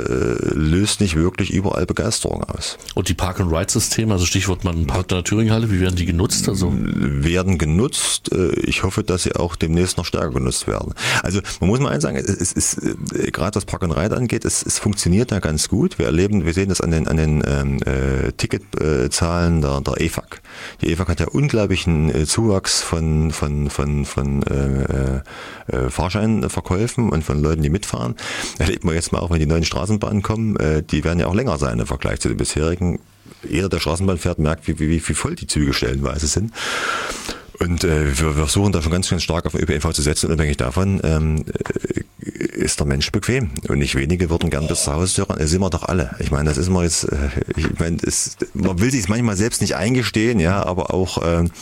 löst nicht wirklich überall Begeisterung aus. Und die Park-and-Ride-Systeme, also Stichwort man parkt in der Thüringenhalle, wie werden die genutzt? Also werden genutzt. Ich hoffe, dass sie auch demnächst noch stärker genutzt werden. Also man muss mal eins sagen, es ist gerade was Park-and-Ride angeht, es funktioniert da ganz gut. Wir sehen das an den Ticketzahlen der EFAG. Die EFAG hat ja unglaublichen Zuwachs von Fahrscheinverkäufen und von Leuten, die mitfahren. Erlebt man jetzt mal auch, wenn die neuen Straßenbahnen kommen, die werden ja auch länger sein im Vergleich zu den bisherigen. Jeder, der Straßenbahn fährt, merkt, wie voll die Züge stellenweise sind. Und wir versuchen da schon ganz, ganz stark auf den ÖPNV zu setzen. Unabhängig davon ist der Mensch bequem. Und nicht wenige würden gern bis zur Haustür ran. Das sind wir doch alle. Ich meine, das ist man jetzt, man will sich es manchmal selbst nicht eingestehen, ja, aber auch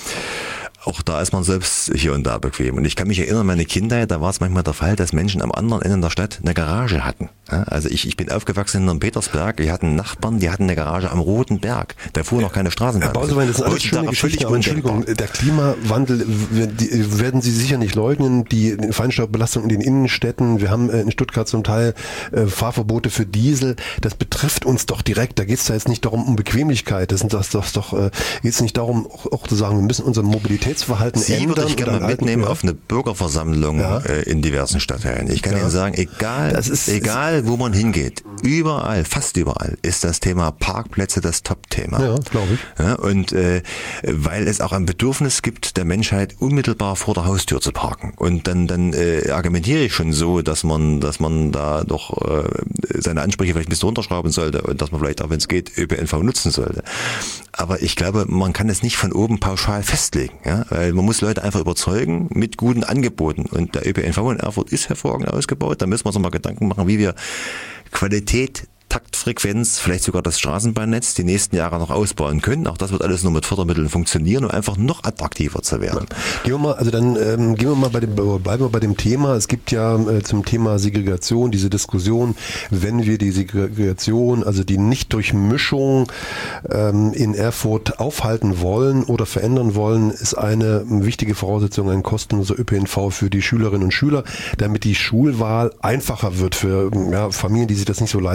da ist man selbst hier und da bequem. Und ich kann mich erinnern, an meine Kindheit, da war es manchmal der Fall, dass Menschen am anderen Ende der Stadt eine Garage hatten. Ja, also ich bin aufgewachsen in Petersberg, wir hatten Nachbarn, die hatten eine Garage am Roten Berg. Da fuhr noch keine Straßenbahn. Herr Bausewein, das ist alles schöne Geschichte, aber Entschuldigung, der Klimawandel, werden Sie sicher nicht leugnen, die Feinstaubbelastung in den Innenstädten, wir haben in Stuttgart zum Teil Fahrverbote für Diesel, das betrifft uns doch direkt, da geht es da jetzt nicht darum, um Bequemlichkeit, geht es nicht darum, auch zu sagen, wir müssen unsere Mobilitätsverhalten ändern. Sie würde ich gerne mal mitnehmen auf eine Bürgerversammlung in diversen Stadtteilen. Ich kann Ihnen sagen, egal wo man hingeht, überall, fast überall, ist das Thema Parkplätze das Top-Thema. Ja, glaube ich. Ja, und weil es auch ein Bedürfnis gibt, der Menschheit unmittelbar vor der Haustür zu parken. Und dann argumentiere ich schon so, dass man da doch seine Ansprüche vielleicht ein bisschen runterschrauben sollte und dass man vielleicht auch, wenn es geht, ÖPNV nutzen sollte. Aber ich glaube, man kann es nicht von oben pauschal festlegen. Ja? Weil man muss Leute einfach überzeugen mit guten Angeboten. Und der ÖPNV in Erfurt ist hervorragend ausgebaut. Da müssen wir uns mal Gedanken machen, wie wir Qualität, Taktfrequenz, vielleicht sogar das Straßenbahnnetz die nächsten Jahre noch ausbauen können. Auch das wird alles nur mit Fördermitteln funktionieren, um einfach noch attraktiver zu werden. Bleiben wir bei dem Thema. Es gibt ja zum Thema Segregation diese Diskussion, wenn wir die Segregation, also die Nichtdurchmischung in Erfurt aufhalten wollen oder verändern wollen, ist eine wichtige Voraussetzung ein kostenloser ÖPNV für die Schülerinnen und Schüler, damit die Schulwahl einfacher wird für Familien, die sich das nicht so leisten können.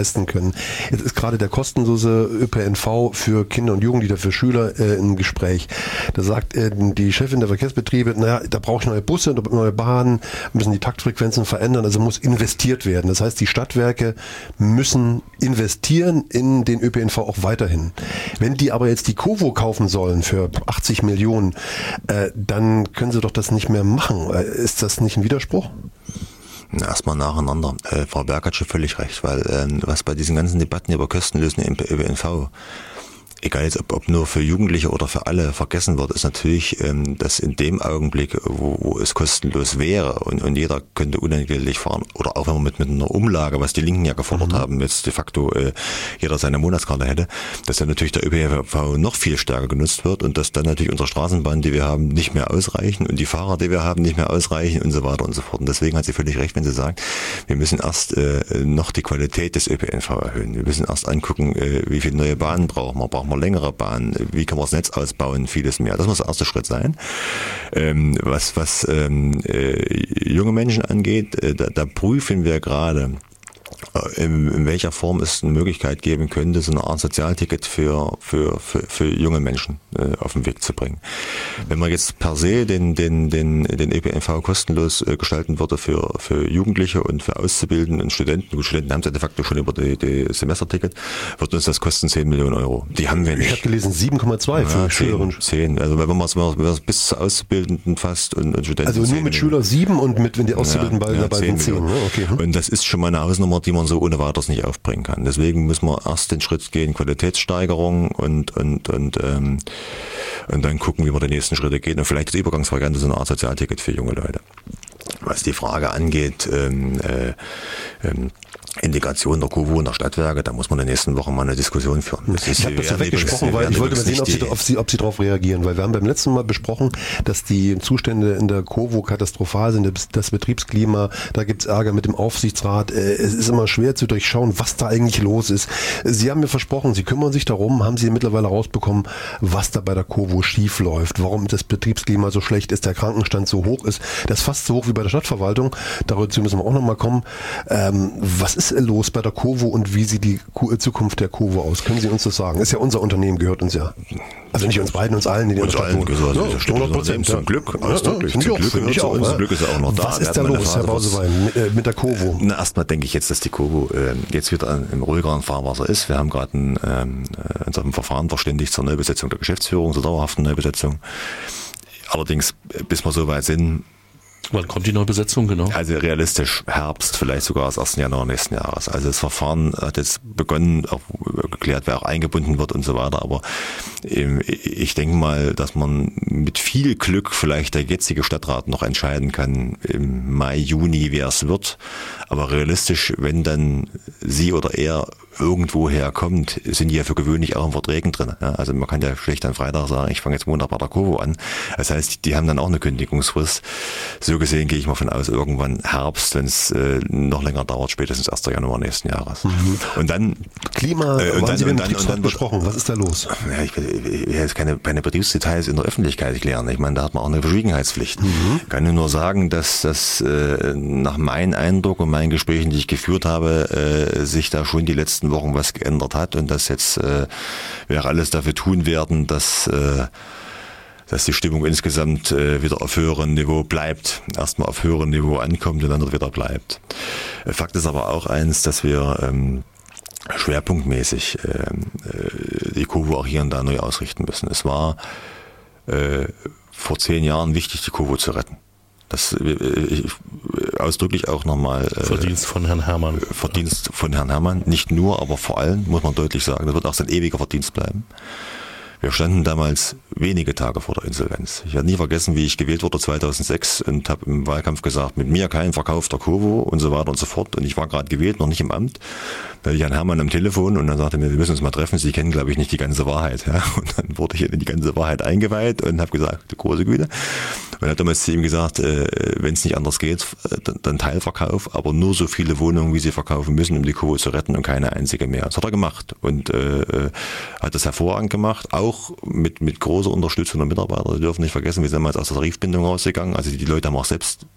weiterhin. Jetzt ist gerade der kostenlose ÖPNV für Kinder und Jugendliche, für Schüler im Gespräch. Da sagt die Chefin der Verkehrsbetriebe, naja, da brauche ich neue Busse, neue Bahnen, müssen die Taktfrequenzen verändern, also muss investiert werden. Das heißt, die Stadtwerke müssen investieren in den ÖPNV auch weiterhin. Wenn die aber jetzt die Kovo kaufen sollen für 80 Millionen, dann können sie doch das nicht mehr machen. Ist das nicht ein Widerspruch? Erstmal nacheinander. Frau Berg hat schon völlig recht, weil was bei diesen ganzen Debatten über kostenlosen ÖPNV, egal jetzt ob nur für Jugendliche oder für alle, vergessen wird, ist natürlich, dass in dem Augenblick, wo es kostenlos wäre und jeder könnte unentgeltlich fahren, oder auch wenn man mit einer Umlage, was die Linken ja gefordert haben, jetzt de facto jeder seine Monatskarte hätte, dass dann natürlich der ÖPNV noch viel stärker genutzt wird und dass dann natürlich unsere Straßenbahnen, die wir haben, nicht mehr ausreichen und die Fahrer, die wir haben, nicht mehr ausreichen und so weiter und so fort. Und deswegen hat sie völlig recht, wenn sie sagt, wir müssen erst noch die Qualität des ÖPNV erhöhen. Wir müssen erst angucken, wie viele neue Bahnen brauchen wir längere Bahnen, wie kann man das Netz ausbauen, vieles mehr. Das muss der erste Schritt sein. Was junge Menschen angeht, da prüfen wir gerade, in welcher Form es eine Möglichkeit geben könnte, so eine Art Sozialticket für junge Menschen auf den Weg zu bringen. Wenn man jetzt per se den ÖPNV kostenlos gestalten würde für Jugendliche und für Auszubildende und Studenten, gut, Studenten haben es ja de facto schon über die Semesterticket, wird uns das kosten 10 Millionen Euro. Die haben wir nicht. Ich habe gelesen 7,2 für Schülerinnen. 10. Also wenn man es bis zu Auszubildenden fasst und Studenten. Also nur mit Schüler 7 und wenn die Auszubildenden dabei sind 10. Ne? Okay. Und das ist schon mal eine Hausnummer, die man so ohne weiteres nicht aufbringen kann. Deswegen müssen wir erst den Schritt gehen, Qualitätssteigerung und dann gucken, wie wir die nächsten Schritte gehen und vielleicht das Übergangsvariante so eine Art Sozialticket für junge Leute. Was die Frage angeht, Integration der Kovo und der Stadtwerke, da muss man in den nächsten Wochen mal eine Diskussion führen. Ich habe das so weggesprochen, weil ich wollte mal sehen, ob Sie darauf reagieren, weil wir haben beim letzten Mal besprochen, dass die Zustände in der Kovo katastrophal sind, das Betriebsklima, da gibt es Ärger mit dem Aufsichtsrat, es ist immer schwer zu durchschauen, was da eigentlich los ist. Sie haben mir versprochen, Sie kümmern sich darum, haben Sie mittlerweile rausbekommen, was da bei der Kovo schief läuft, warum das Betriebsklima so schlecht ist, der Krankenstand so hoch ist, das ist fast so hoch wie bei der Stadtverwaltung, dazu müssen wir auch nochmal kommen. Was ist los bei der Kovo und wie sieht die Zukunft der Kovo aus? Können Sie uns das sagen? Ist ja unser Unternehmen, gehört uns ja. Also nicht uns beiden, uns allen, die in der Stadt wohnen. 100%. Zum Glück, ausdrücklich. Zum Glück ist er auch noch da. Was ist da los, Herr Bausewein, mit der Kovo? Na, erstmal denke ich jetzt, dass die Kovo jetzt wieder im ruhigeren Fahrwasser ist. Wir haben gerade uns auf ein Verfahren verständigt zur Neubesetzung der Geschäftsführung, zur dauerhaften Neubesetzung. Allerdings, bis wir so weit sind, wann kommt die Neubesetzung, genau? Also realistisch Herbst, vielleicht sogar das 1. Januar nächsten Jahres. Also das Verfahren hat jetzt begonnen, auch geklärt, wer auch eingebunden wird und so weiter. Aber ich denke mal, dass man mit viel Glück vielleicht der jetzige Stadtrat noch entscheiden kann im Mai, Juni, wer es wird. Aber realistisch, wenn dann sie oder er irgendwo herkommt, sind die ja für gewöhnlich auch in Verträgen drin. Ja, also man kann ja schlecht am Freitag sagen, ich fange jetzt Montag bei der Kovo an. Das heißt, die haben dann auch eine Kündigungsfrist. So gesehen gehe ich mal von aus, irgendwann Herbst, wenn es noch länger dauert, spätestens 1. Januar nächsten Jahres. Und dann Klima, und dann besprochen. Was ist da los? Ja, ich will jetzt keine Betriebsdetails in der Öffentlichkeit klären. Ich meine, da hat man auch eine Verschwiegenheitspflicht. Ich kann nur sagen, dass das nach meinem Eindruck und meinen Gesprächen, die ich geführt habe, sich da schon die letzten Wochen was geändert hat und dass jetzt wir alles dafür tun werden, dass die Stimmung insgesamt wieder auf höherem Niveau bleibt, erstmal auf höherem Niveau ankommt und dann wieder bleibt. Fakt ist aber auch eins, dass wir schwerpunktmäßig die Kovo auch hier und da neu ausrichten müssen. Es war vor 10 Jahren wichtig, die Kovo zu retten. Das ausdrücklich auch nochmal Verdienst von Herrn Herrmann. Verdienst von Herrn Herrmann, nicht nur, aber vor allem, muss man deutlich sagen, das wird auch sein ewiger Verdienst bleiben. Wir standen damals wenige Tage vor der Insolvenz. Ich werde nie vergessen, wie ich gewählt wurde 2006 und habe im Wahlkampf gesagt, mit mir kein Verkauf der Kovo und so weiter und so fort. Und ich war gerade gewählt, noch nicht im Amt. Da hatte ich Herrn Herrmann am Telefon und dann sagte er mir, wir müssen uns mal treffen, Sie kennen, glaube ich, nicht die ganze Wahrheit. Ja? Und dann wurde ich in die ganze Wahrheit eingeweiht und habe gesagt, große Güte. Und er hat damals zu ihm gesagt, wenn es nicht anders geht, dann Teilverkauf, aber nur so viele Wohnungen, wie Sie verkaufen müssen, um die Kovo zu retten und keine einzige mehr. Das hat er gemacht und hat das hervorragend gemacht, auch mit großer Unterstützung der Mitarbeiter. Sie dürfen nicht vergessen, wir sind damals aus der Tarifbindung rausgegangen, also die Leute haben auch selbst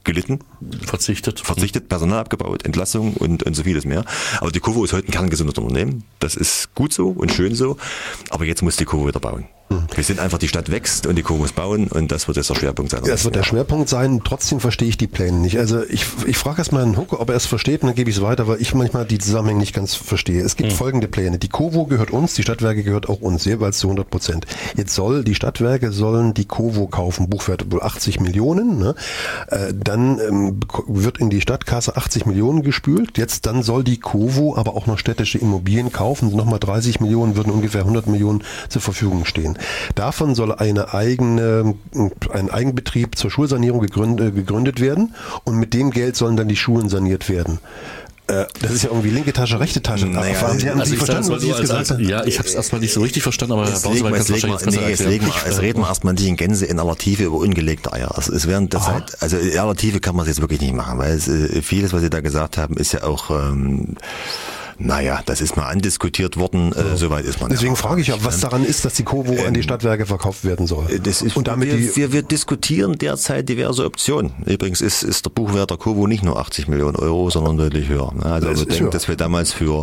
gelitten. Verzichtet, Personal abgebaut, Entlassung und so vieles mehr. Aber die Kovo ist heute ein kerngesundes Unternehmen. Das ist gut so und schön so. Aber jetzt muss die Kovo wieder bauen. Wir sind einfach, die Stadt wächst und die Kovo muss bauen und das wird jetzt der Schwerpunkt sein. Das wird der Schwerpunkt sein. Trotzdem verstehe ich die Pläne nicht. Also ich frage erst mal Herrn Hucke, ob er es versteht, und dann gebe ich es weiter, weil ich manchmal die Zusammenhänge nicht ganz verstehe. Es gibt folgende Pläne. Die Kovo gehört uns, die Stadtwerke gehört auch uns, jeweils zu 100%. Jetzt die Stadtwerke sollen die Kovo kaufen, Buchwert wohl 80 Millionen. Ne? Dann wird in die Stadtkasse 80 Millionen gespült. Dann soll die Kovo aber auch noch städtische Immobilien kaufen. Nochmal 30 Millionen, würden ungefähr 100 Millionen zur Verfügung stehen. Davon soll ein Eigenbetrieb zur Schulsanierung gegründet werden und mit dem Geld sollen dann die Schulen saniert werden. Das ist ja irgendwie linke Tasche, rechte Tasche. Naja, haben Sie verstanden, was ich jetzt gesagt habe? Ja, ich habe es erstmal nicht so richtig verstanden, aber Herr Bausewein kann es wahrscheinlich besser erklären. Jetzt reden wir erstmal nicht in Gänze in aller Tiefe über ungelegte Eier. Also es während der Zeit, also in aller Tiefe kann man es jetzt wirklich nicht machen, weil vieles, was Sie da gesagt haben, ist ja auch naja, das ist mal andiskutiert worden, soweit ist man. Deswegen frage ich ja, was daran ist, dass die Kovo an die Stadtwerke verkauft werden soll. Das ist, und damit wir diskutieren derzeit diverse Optionen. Übrigens ist der Buchwert der Kovo nicht nur 80 Millionen Euro, sondern deutlich höher. Also ich denke, dass wir damals für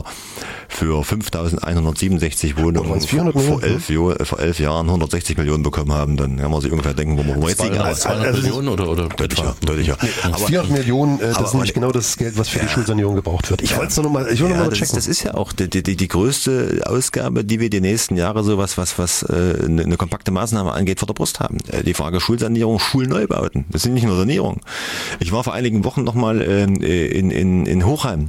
5.167 Wohnungen vor 11 Jahren 160 Millionen bekommen haben, dann kann man sich ungefähr denken, wo wir jetzt liegen. 200 Millionen oder deutlicher. Aber 400 Millionen, das ist nämlich genau das Geld, was für die Schulsanierung gebraucht wird. Ich wollte noch mal checken. Das ist ja auch die größte Ausgabe, die wir die nächsten Jahre so was eine kompakte Maßnahme angeht, vor der Brust haben. Die Frage Schulsanierung, Schulneubauten. Das sind nicht nur Sanierung. Ich war vor einigen Wochen nochmal in Hochheim.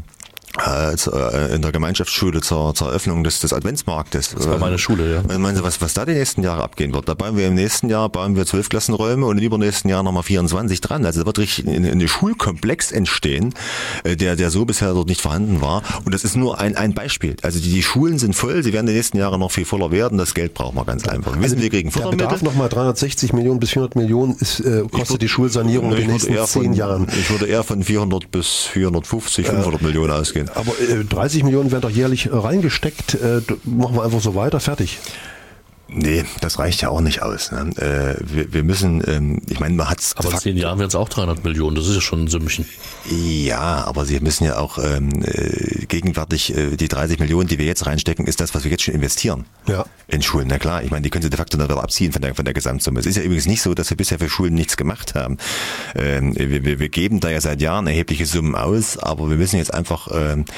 In der Gemeinschaftsschule zur Eröffnung des Adventsmarktes. Das war meine Schule, ja. Meinen Sie, was da die nächsten Jahre abgehen wird? Da bauen wir im nächsten Jahr 12 Klassenräume und im übernächsten Jahr nochmal 24 dran. Also da wird richtig ein Schulkomplex entstehen, der so bisher dort nicht vorhanden war. Und das ist nur ein Beispiel. Also die Schulen sind voll, sie werden die nächsten Jahre noch viel voller werden. Das Geld brauchen wir ganz einfach. Wir kriegen Fördermittel. Der Bedarf nochmal 360 Millionen bis 400 Millionen kostet die Schulsanierung in den nächsten 10 Jahren. Ich würde eher von 400 bis 450, 500 Millionen ausgehen. Aber 30 Millionen werden doch jährlich reingesteckt. Machen wir einfach so weiter, fertig. Nee, das reicht ja auch nicht aus. Ne? Wir müssen, ich meine, man hat's. Aber in 10 Jahren werden es auch 300 Millionen, das ist ja schon ein Sümmchen. Ja, aber Sie müssen ja auch gegenwärtig, die 30 Millionen, die wir jetzt reinstecken, ist das, was wir jetzt schon investieren. Ja. In Schulen. Na klar, ich meine, die können Sie de facto dann wieder abziehen von der Gesamtsumme. Es ist ja übrigens nicht so, dass wir bisher für Schulen nichts gemacht haben. Wir geben da ja seit Jahren erhebliche Summen aus, aber wir müssen jetzt einfach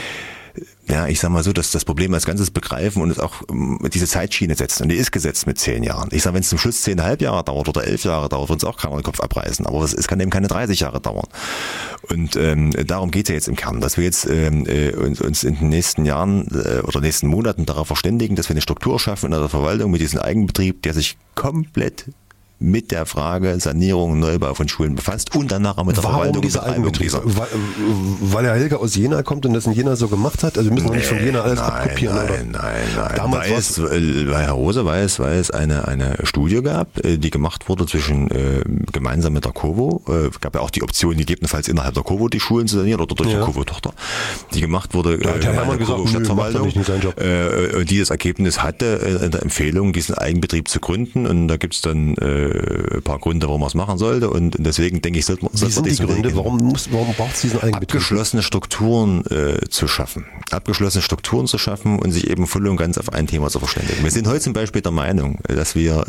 ich sag mal so, dass das Problem als Ganzes begreifen und es auch diese Zeitschiene setzen. Und die ist gesetzt mit 10 Jahren. Ich sage, wenn es zum Schluss 10,5 Jahre dauert oder 11 Jahre dauert, wird uns auch keiner den Kopf abreißen. Aber es kann eben keine 30 Jahre dauern. Und darum geht es ja jetzt im Kern, dass wir jetzt uns in den nächsten Jahren oder nächsten Monaten darauf verständigen, dass wir eine Struktur schaffen in der Verwaltung mit diesem Eigenbetrieb, der sich komplett mit der Frage Sanierung, Neubau von Schulen befasst und danach auch mit der Verwaltung. Dieser Eigenbetrieb? Weil Herr Helge aus Jena kommt und das in Jena so gemacht hat? Also wir müssen doch nicht von Jena alles abkopieren, oder? Nein. Damals weil Herr Rose weiß, weil es eine Studie gab, die gemacht wurde gemeinsam mit der Kovo. Gab ja auch die Option, gegebenenfalls innerhalb der Kovo die Schulen zu sanieren oder durch die Kovo-Tochter. Die gemacht wurde der Kovo-Stadtverwaltung. Die das Ergebnis hatte, in der Empfehlung, diesen Eigenbetrieb zu gründen. Und da gibt es dann ein paar Gründe, warum man es machen sollte, und deswegen denke ich, sollte man Wie sind die Gründe? Warum braucht es diesen Eigenbetrieb? Abgeschlossene Strukturen zu schaffen. Abgeschlossene Strukturen zu schaffen und sich eben voll und ganz auf ein Thema zu verständigen. Wir sind heute zum Beispiel der Meinung, dass wir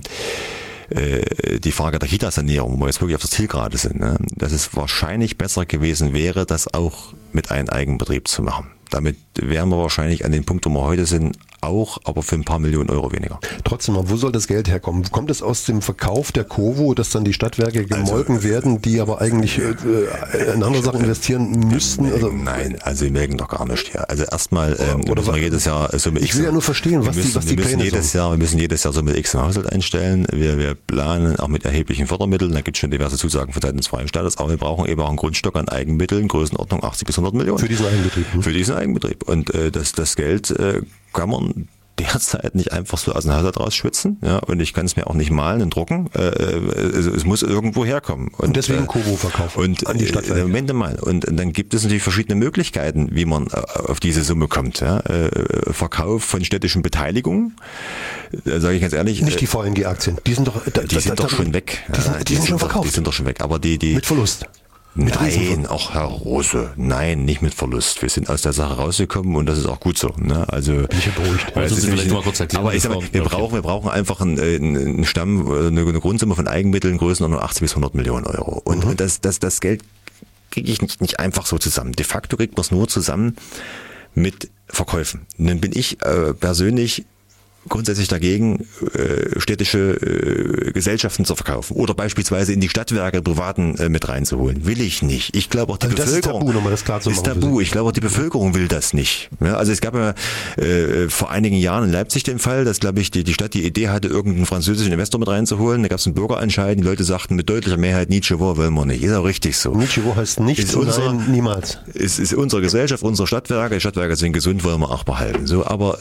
die Frage der Kita-Sanierung, wo wir jetzt wirklich auf der Zielgerade sind, dass es wahrscheinlich besser gewesen wäre, das auch mit einem Eigenbetrieb zu machen. Damit wären wir wahrscheinlich an den Punkt, wo wir heute sind, auch, aber für ein paar Millionen Euro weniger. Trotzdem, wo soll das Geld herkommen? Kommt es aus dem Verkauf der Kovo, dass dann die Stadtwerke gemolken werden, die aber eigentlich in andere Sachen investieren müssten? Also, nein, also wir merken doch gar nicht hier. Also erstmal müssen wir jedes Jahr Summe X. Ich will ja nur verstehen, was die Pläne sind. Wir müssen jedes Jahr Summe X im Haushalt einstellen. Wir planen auch mit erheblichen Fördermitteln. Da gibt es schon diverse Zusagen von Seiten des freien Staates, aber wir brauchen eben auch einen Grundstock an Eigenmitteln, Größenordnung 80 bis 100 Millionen. Für diesen Eigenbetrieb. Für diesen Eigenbetrieb. Und das Geld kann man derzeit nicht einfach so aus dem Haushalt rausschwitzen, ja, und ich kann es mir auch nicht malen und drucken. Es muss irgendwo herkommen. Und deswegen Kovo verkaufen an die Stadtwerke. Moment mal. Und dann gibt es natürlich verschiedene Möglichkeiten, wie man auf diese Summe kommt. Ja. Verkauf von städtischen Beteiligungen, sage ich ganz ehrlich. Nicht die VNG-Aktien. Die sind doch schon weg. Die sind schon verkauft. Die sind doch schon weg. Aber mit Verlust. Nein, auch Herr Rose, nein, nicht mit Verlust. Wir sind aus der Sache rausgekommen und das ist auch gut so. Ne? Also, bin ich beruhigt. Also Sie vielleicht mal kurz erklären. Aber ich sag mal, wir brauchen einfach einen Stamm, eine Grundsumme von Eigenmitteln, Größenordnung 80 bis 100 Millionen Euro. Und das Geld kriege ich nicht einfach so zusammen. De facto kriegt man es nur zusammen mit Verkäufen. Und dann bin ich persönlich grundsätzlich dagegen, städtische Gesellschaften zu verkaufen oder beispielsweise in die Stadtwerke Privaten mit reinzuholen. Will ich nicht. Ich glaube auch die Bevölkerung ist tabu, das klar zu machen. Ist tabu. Ich glaube auch die Bevölkerung will das nicht. Ja, also es gab ja vor einigen Jahren in Leipzig den Fall, dass, glaube ich, die Stadt die Idee hatte, irgendeinen französischen Investor mit reinzuholen. Da gab es einen Bürgerentscheid. Die Leute sagten mit deutlicher Mehrheit, Nietzsche wollen wir nicht. Ist auch richtig so. Nietzsche heißt nicht, nein, niemals. Ist unsere Gesellschaft, unsere Stadtwerke. Die Stadtwerke sind gesund, wollen wir auch behalten. So, aber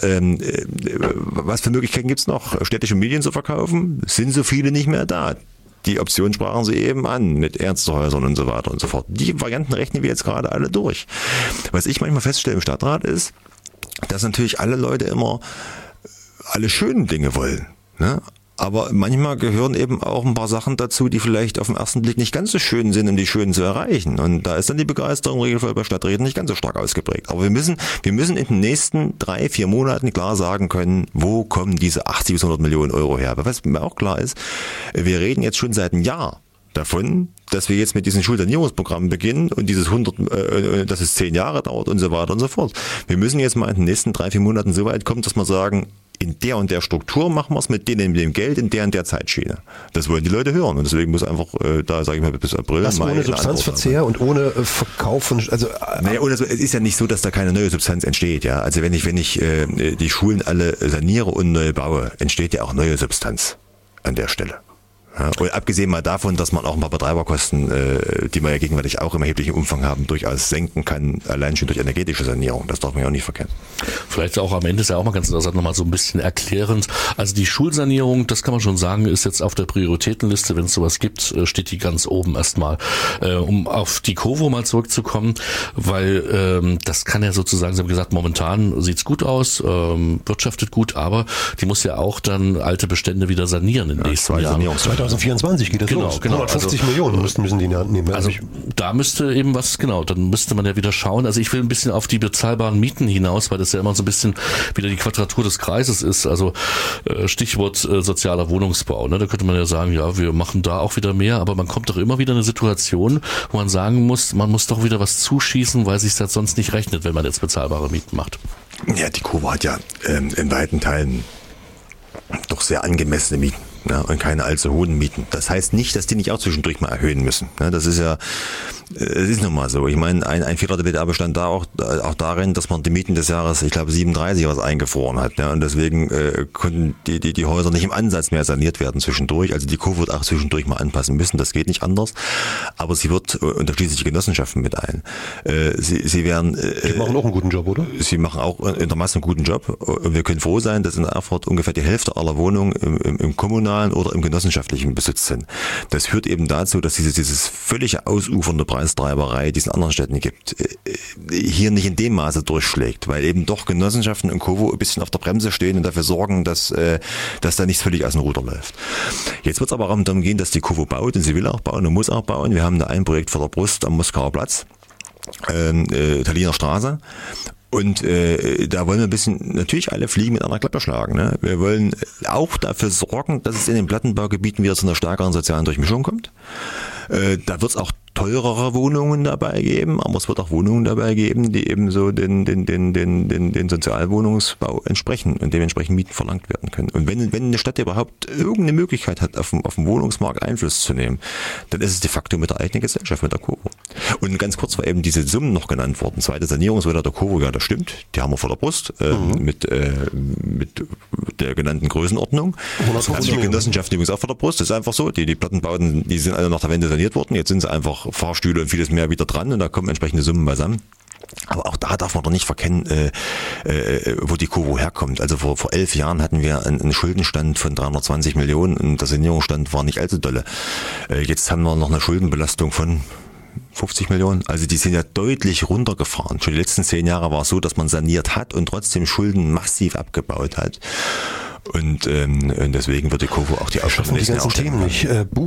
was für Möglichkeiten gibt es noch, städtische Medien zu verkaufen? Sind so viele nicht mehr da. Die Option sprachen sie eben an mit Ärztehäusern und so weiter und so fort. Die Varianten rechnen wir jetzt gerade alle durch. Was ich manchmal feststelle im Stadtrat ist, dass natürlich alle Leute immer alle schönen Dinge wollen. Ne? Aber manchmal gehören eben auch ein paar Sachen dazu, die vielleicht auf den ersten Blick nicht ganz so schön sind, um die schönen zu erreichen. Und da ist dann die Begeisterung im Regelfall bei Stadträten nicht ganz so stark ausgeprägt. Aber wir müssen in den nächsten 3-4 Monaten klar sagen können, wo kommen diese 80 bis 100 Millionen Euro her. Aber was mir auch klar ist, wir reden jetzt schon seit einem Jahr davon, dass wir jetzt mit diesen Schulsanierungsprogrammen beginnen und dass es 10 Jahre dauert und so weiter und so fort. Wir müssen jetzt mal in den nächsten 3-4 Monaten so weit kommen, dass wir sagen, in der und der Struktur machen wir es mit dem Geld in der und der Zeitschiene. Das wollen die Leute hören und deswegen muss einfach da, sage ich mal, bis April. Das ohne Substanzverzehr und ohne Verkauf von, es ist ja nicht so, dass da keine neue Substanz entsteht, ja. Also wenn ich die Schulen alle saniere und neu baue, entsteht ja auch neue Substanz an der Stelle. Ja, und abgesehen mal davon, dass man auch ein paar Betreiberkosten, die wir ja gegenwärtig auch im erheblichen Umfang haben, durchaus senken kann, allein schon durch energetische Sanierung. Das darf man ja auch nicht verkennen. Vielleicht auch am Ende ist ja auch mal ganz interessant, nochmal so ein bisschen erklärend. Also die Schulsanierung, das kann man schon sagen, ist jetzt auf der Prioritätenliste, wenn es sowas gibt, steht die ganz oben erstmal. Um auf die Kovo mal zurückzukommen, weil das kann ja sozusagen, Sie haben gesagt, momentan sieht's gut aus, wirtschaftet gut, aber die muss ja auch dann alte Bestände wieder sanieren in den nächsten Jahren. 2024 geht das los. 150 Millionen müssen die in die Hand nehmen. Also da müsste eben dann müsste man ja wieder schauen. Also ich will ein bisschen auf die bezahlbaren Mieten hinaus, weil das ja immer so ein bisschen wieder die Quadratur des Kreises ist. Also Stichwort sozialer Wohnungsbau. Ne? Da könnte man ja sagen, ja, wir machen da auch wieder mehr, aber man kommt doch immer wieder in eine Situation, wo man sagen muss, man muss doch wieder was zuschießen, weil sich das sonst nicht rechnet, wenn man jetzt bezahlbare Mieten macht. Ja, die Kovo hat ja in weiten Teilen doch sehr angemessene Mieten. Ja, und keine allzu hohen Mieten. Das heißt nicht, dass die nicht auch zwischendurch mal erhöhen müssen. Ja, das ist ja, es ist nun mal so. Ich meine, ein Fehler der WDR bestand da auch darin, dass man die Mieten des Jahres, ich glaube 37 was eingefroren hat. Ja, und deswegen konnten die Häuser nicht im Ansatz mehr saniert werden zwischendurch. Also die Kovo wird auch zwischendurch mal anpassen müssen. Das geht nicht anders. Aber sie wird, und da schließen sich die Genossenschaften mit ein. Sie werden. Die machen auch einen guten Job, oder? Sie machen auch in der Masse einen guten Job. Und wir können froh sein, dass in Erfurt ungefähr die Hälfte aller Wohnungen im kommunalen oder im genossenschaftlichen Besitz sind. Das führt eben dazu, dass dieses völlige ausufernde Preistreiberei, die es in anderen Städten gibt, hier nicht in dem Maße durchschlägt, weil eben doch Genossenschaften und Kovo ein bisschen auf der Bremse stehen und dafür sorgen, dass da nichts völlig aus dem Ruder läuft. Jetzt wird es aber auch darum gehen, dass die Kovo baut und sie will auch bauen und muss auch bauen. Wir haben da ein Projekt vor der Brust am Moskauer Platz, Thaliner Straße. Und da wollen wir ein bisschen natürlich alle Fliegen mit einer Klappe schlagen. Ne? Wir wollen auch dafür sorgen, dass es in den Plattenbaugebieten wieder zu einer stärkeren sozialen Durchmischung kommt. Da wird es auch teurere Wohnungen dabei geben, aber es wird auch Wohnungen dabei geben, die eben so den Sozialwohnungsbau entsprechen und dementsprechend Mieten verlangt werden können. Und wenn eine Stadt überhaupt irgendeine Möglichkeit hat, auf dem Wohnungsmarkt Einfluss zu nehmen, dann ist es de facto mit der eigenen Gesellschaft, mit der Kovo. Und ganz kurz war eben diese Summen noch genannt worden. Zweite Sanierungswelle der Kovo, ja, das stimmt. Die haben wir vor der Brust mit der genannten Größenordnung. Haben die Genossenschaften übrigens auch vor der Brust. Das ist einfach so. Die Plattenbauten, die sind alle nach der Wende saniert worden. Jetzt sind sie einfach Fahrstühle und vieles mehr wieder dran und da kommen entsprechende Summen beisammen. Aber auch da darf man doch nicht verkennen, wo die Kovo herkommt. Also vor 11 Jahren hatten wir einen Schuldenstand von 320 Millionen und der Sanierungsstand war nicht allzu dolle. Jetzt haben wir noch eine Schuldenbelastung von 50 Millionen. Also die sind ja deutlich runtergefahren. Schon die letzten 10 Jahre war es so, dass man saniert hat und trotzdem Schulden massiv abgebaut hat. Und deswegen wird die Kovo auch die Schaffen die ganzen Themen nicht.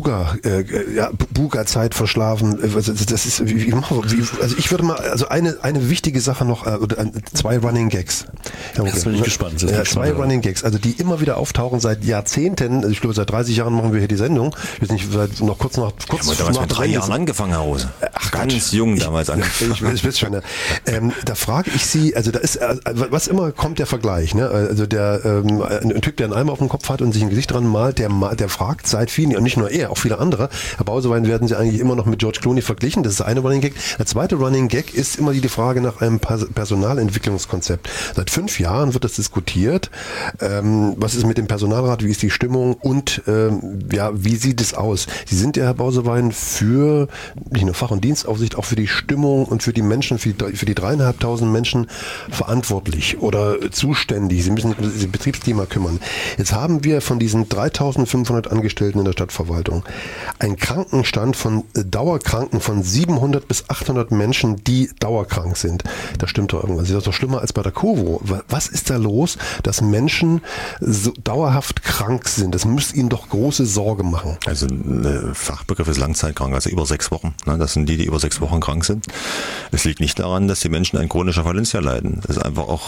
Buga-Zeit verschlafen. Das ist, also ich würde mal, also eine wichtige Sache noch, oder 2 Running Gags. Jetzt bin ich gespannt. 2 Running Gags, also die immer wieder auftauchen seit Jahrzehnten. Also ich glaube, seit 30 Jahren machen wir hier die Sendung. Ich weiß nicht, noch kurz nach mit 3 Jahren angefangen, Herr Rose. Ach, ganz jung damals angefangen. Ich weiß schon. Da frage ich Sie, also da ist, was immer kommt der Vergleich, ne? Also ein Typ, der einen Eimer auf dem Kopf hat und sich ein Gesicht dran malt, der fragt seit vielen Jahren, und nicht nur er, auch viele andere. Herr Bausewein werden Sie eigentlich immer noch mit George Clooney verglichen. Das ist der eine Running Gag. Der zweite Running Gag ist immer die Frage nach einem Personalentwicklungskonzept. Seit 5 Jahren wird das diskutiert. Was ist mit dem Personalrat? Wie ist die Stimmung? Und wie sieht es aus? Sie sind ja, Herr Bausewein, für nicht nur Fach- und Dienstaufsicht, auch für die Stimmung und für die Menschen, für die 3.500 Menschen verantwortlich oder zuständig. Sie müssen sich um das Betriebsklima kümmern. Jetzt haben wir von diesen 3.500 Angestellten in der Stadtverwaltung einen Krankenstand von Dauerkranken von 700 bis 800 Menschen, die dauerkrank sind. Da stimmt doch irgendwas. Das ist doch schlimmer als bei der Kovo. Was ist da los, dass Menschen so dauerhaft krank sind? Das müsste ihnen doch große Sorge machen. Also Fachbegriff ist langzeitkrank, also über 6 Wochen. Das sind die über 6 Wochen krank sind. Es liegt nicht daran, dass die Menschen an chronischer Valencia leiden. Das ist einfach auch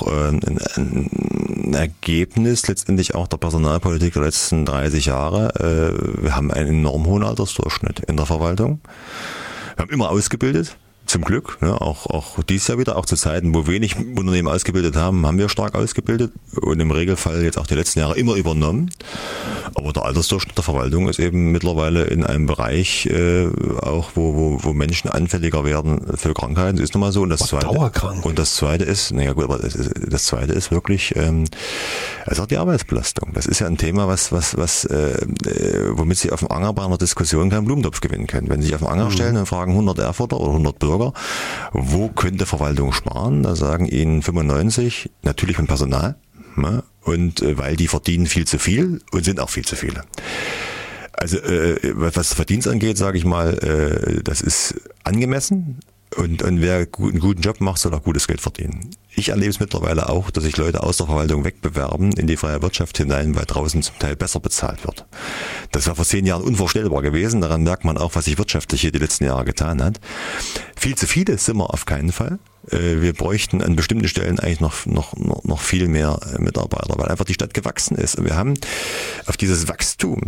ein Ergebnis letztendlich auch der Personalpolitik der letzten 30 Jahre. Wir haben einen enorm hohen Altersdurchschnitt in der Verwaltung. Wir haben immer ausgebildet. Zum Glück, ja, auch dieses Jahr wieder, auch zu Zeiten, wo wenig Unternehmen ausgebildet haben, haben wir stark ausgebildet und im Regelfall jetzt auch die letzten Jahre immer übernommen. Aber der Altersdurchschnitt der Verwaltung ist eben mittlerweile in einem Bereich, auch wo Menschen anfälliger werden für Krankheiten. Das ist nun mal so. Und das Zweite ist, das Zweite ist wirklich, also die Arbeitsbelastung. Das ist ja ein Thema, womit Sie auf dem Anger bei einer Diskussion keinen Blumentopf gewinnen können. Wenn Sie sich auf den Anger stellen und fragen 100 Erfurter oder 100 Bürger, wo könnte Verwaltung sparen? Da sagen Ihnen 95, natürlich mit Personal. Ne? Und weil die verdienen viel zu viel und sind auch viel zu viele. Also was Verdienst angeht, sage ich mal, das ist angemessen. Und wer einen guten Job macht, soll auch gutes Geld verdienen. Ich erlebe es mittlerweile auch, dass sich Leute aus der Verwaltung wegbewerben in die freie Wirtschaft hinein, weil draußen zum Teil besser bezahlt wird. Das war vor 10 Jahren unvorstellbar gewesen. Daran merkt man auch, was sich wirtschaftlich hier die letzten Jahre getan hat. Viel zu viele sind wir auf keinen Fall. Wir bräuchten an bestimmten Stellen eigentlich noch viel mehr Mitarbeiter, weil einfach die Stadt gewachsen ist. Und wir haben auf dieses Wachstum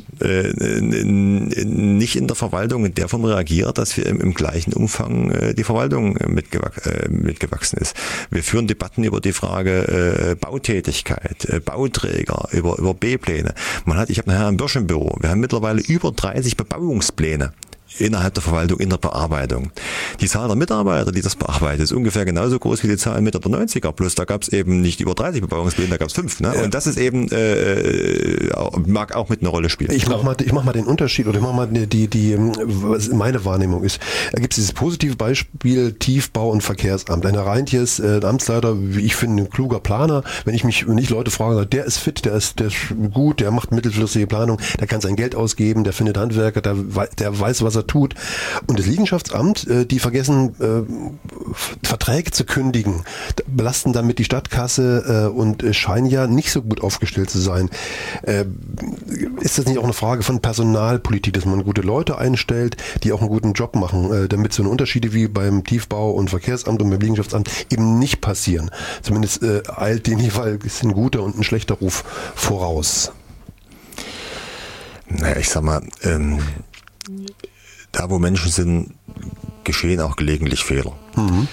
nicht in der Verwaltung in der Form reagiert, dass wir im gleichen Umfang die Verwaltung mitgewachsen ist. Wir führen Debatten über die Frage Bautätigkeit, Bauträger, über B-Pläne. Ich habe nachher ein Börsch im Büro. Wir haben mittlerweile über 30 Bebauungspläne innerhalb der Verwaltung in der Bearbeitung. Die Zahl der Mitarbeiter, die das bearbeitet, ist ungefähr genauso groß wie die Zahl Mitte der 90er. Plus da gab es eben nicht über 30 Bebauungspläne, da gab es 5. Ne? Ja. Und das ist eben, mag auch mit einer Rolle spielen. Ich mach mal den Unterschied oder ich mach mal was meine Wahrnehmung ist. Da gibt es dieses positive Beispiel Tiefbau- und Verkehrsamt. Ein Herr Reintjes, Amtsleiter, wie ich finde, ein kluger Planer. Wenn ich Leute frage, der ist fit, der ist gut, der macht mittelfristige Planung, der kann sein Geld ausgeben, der findet Handwerker, der weiß, was er tut. Und das Liegenschaftsamt, die vergessen, Verträge zu kündigen, belasten damit die Stadtkasse und scheinen ja nicht so gut aufgestellt zu sein. Ist das nicht auch eine Frage von Personalpolitik, dass man gute Leute einstellt, die auch einen guten Job machen, damit so eine Unterschiede wie beim Tiefbau- und Verkehrsamt und beim Liegenschaftsamt eben nicht passieren? Zumindest eilt den jeweils ein guter und ein schlechter Ruf voraus. Naja, ich sag mal, da wo Menschen sind, geschehen auch gelegentlich Fehler. Mhm.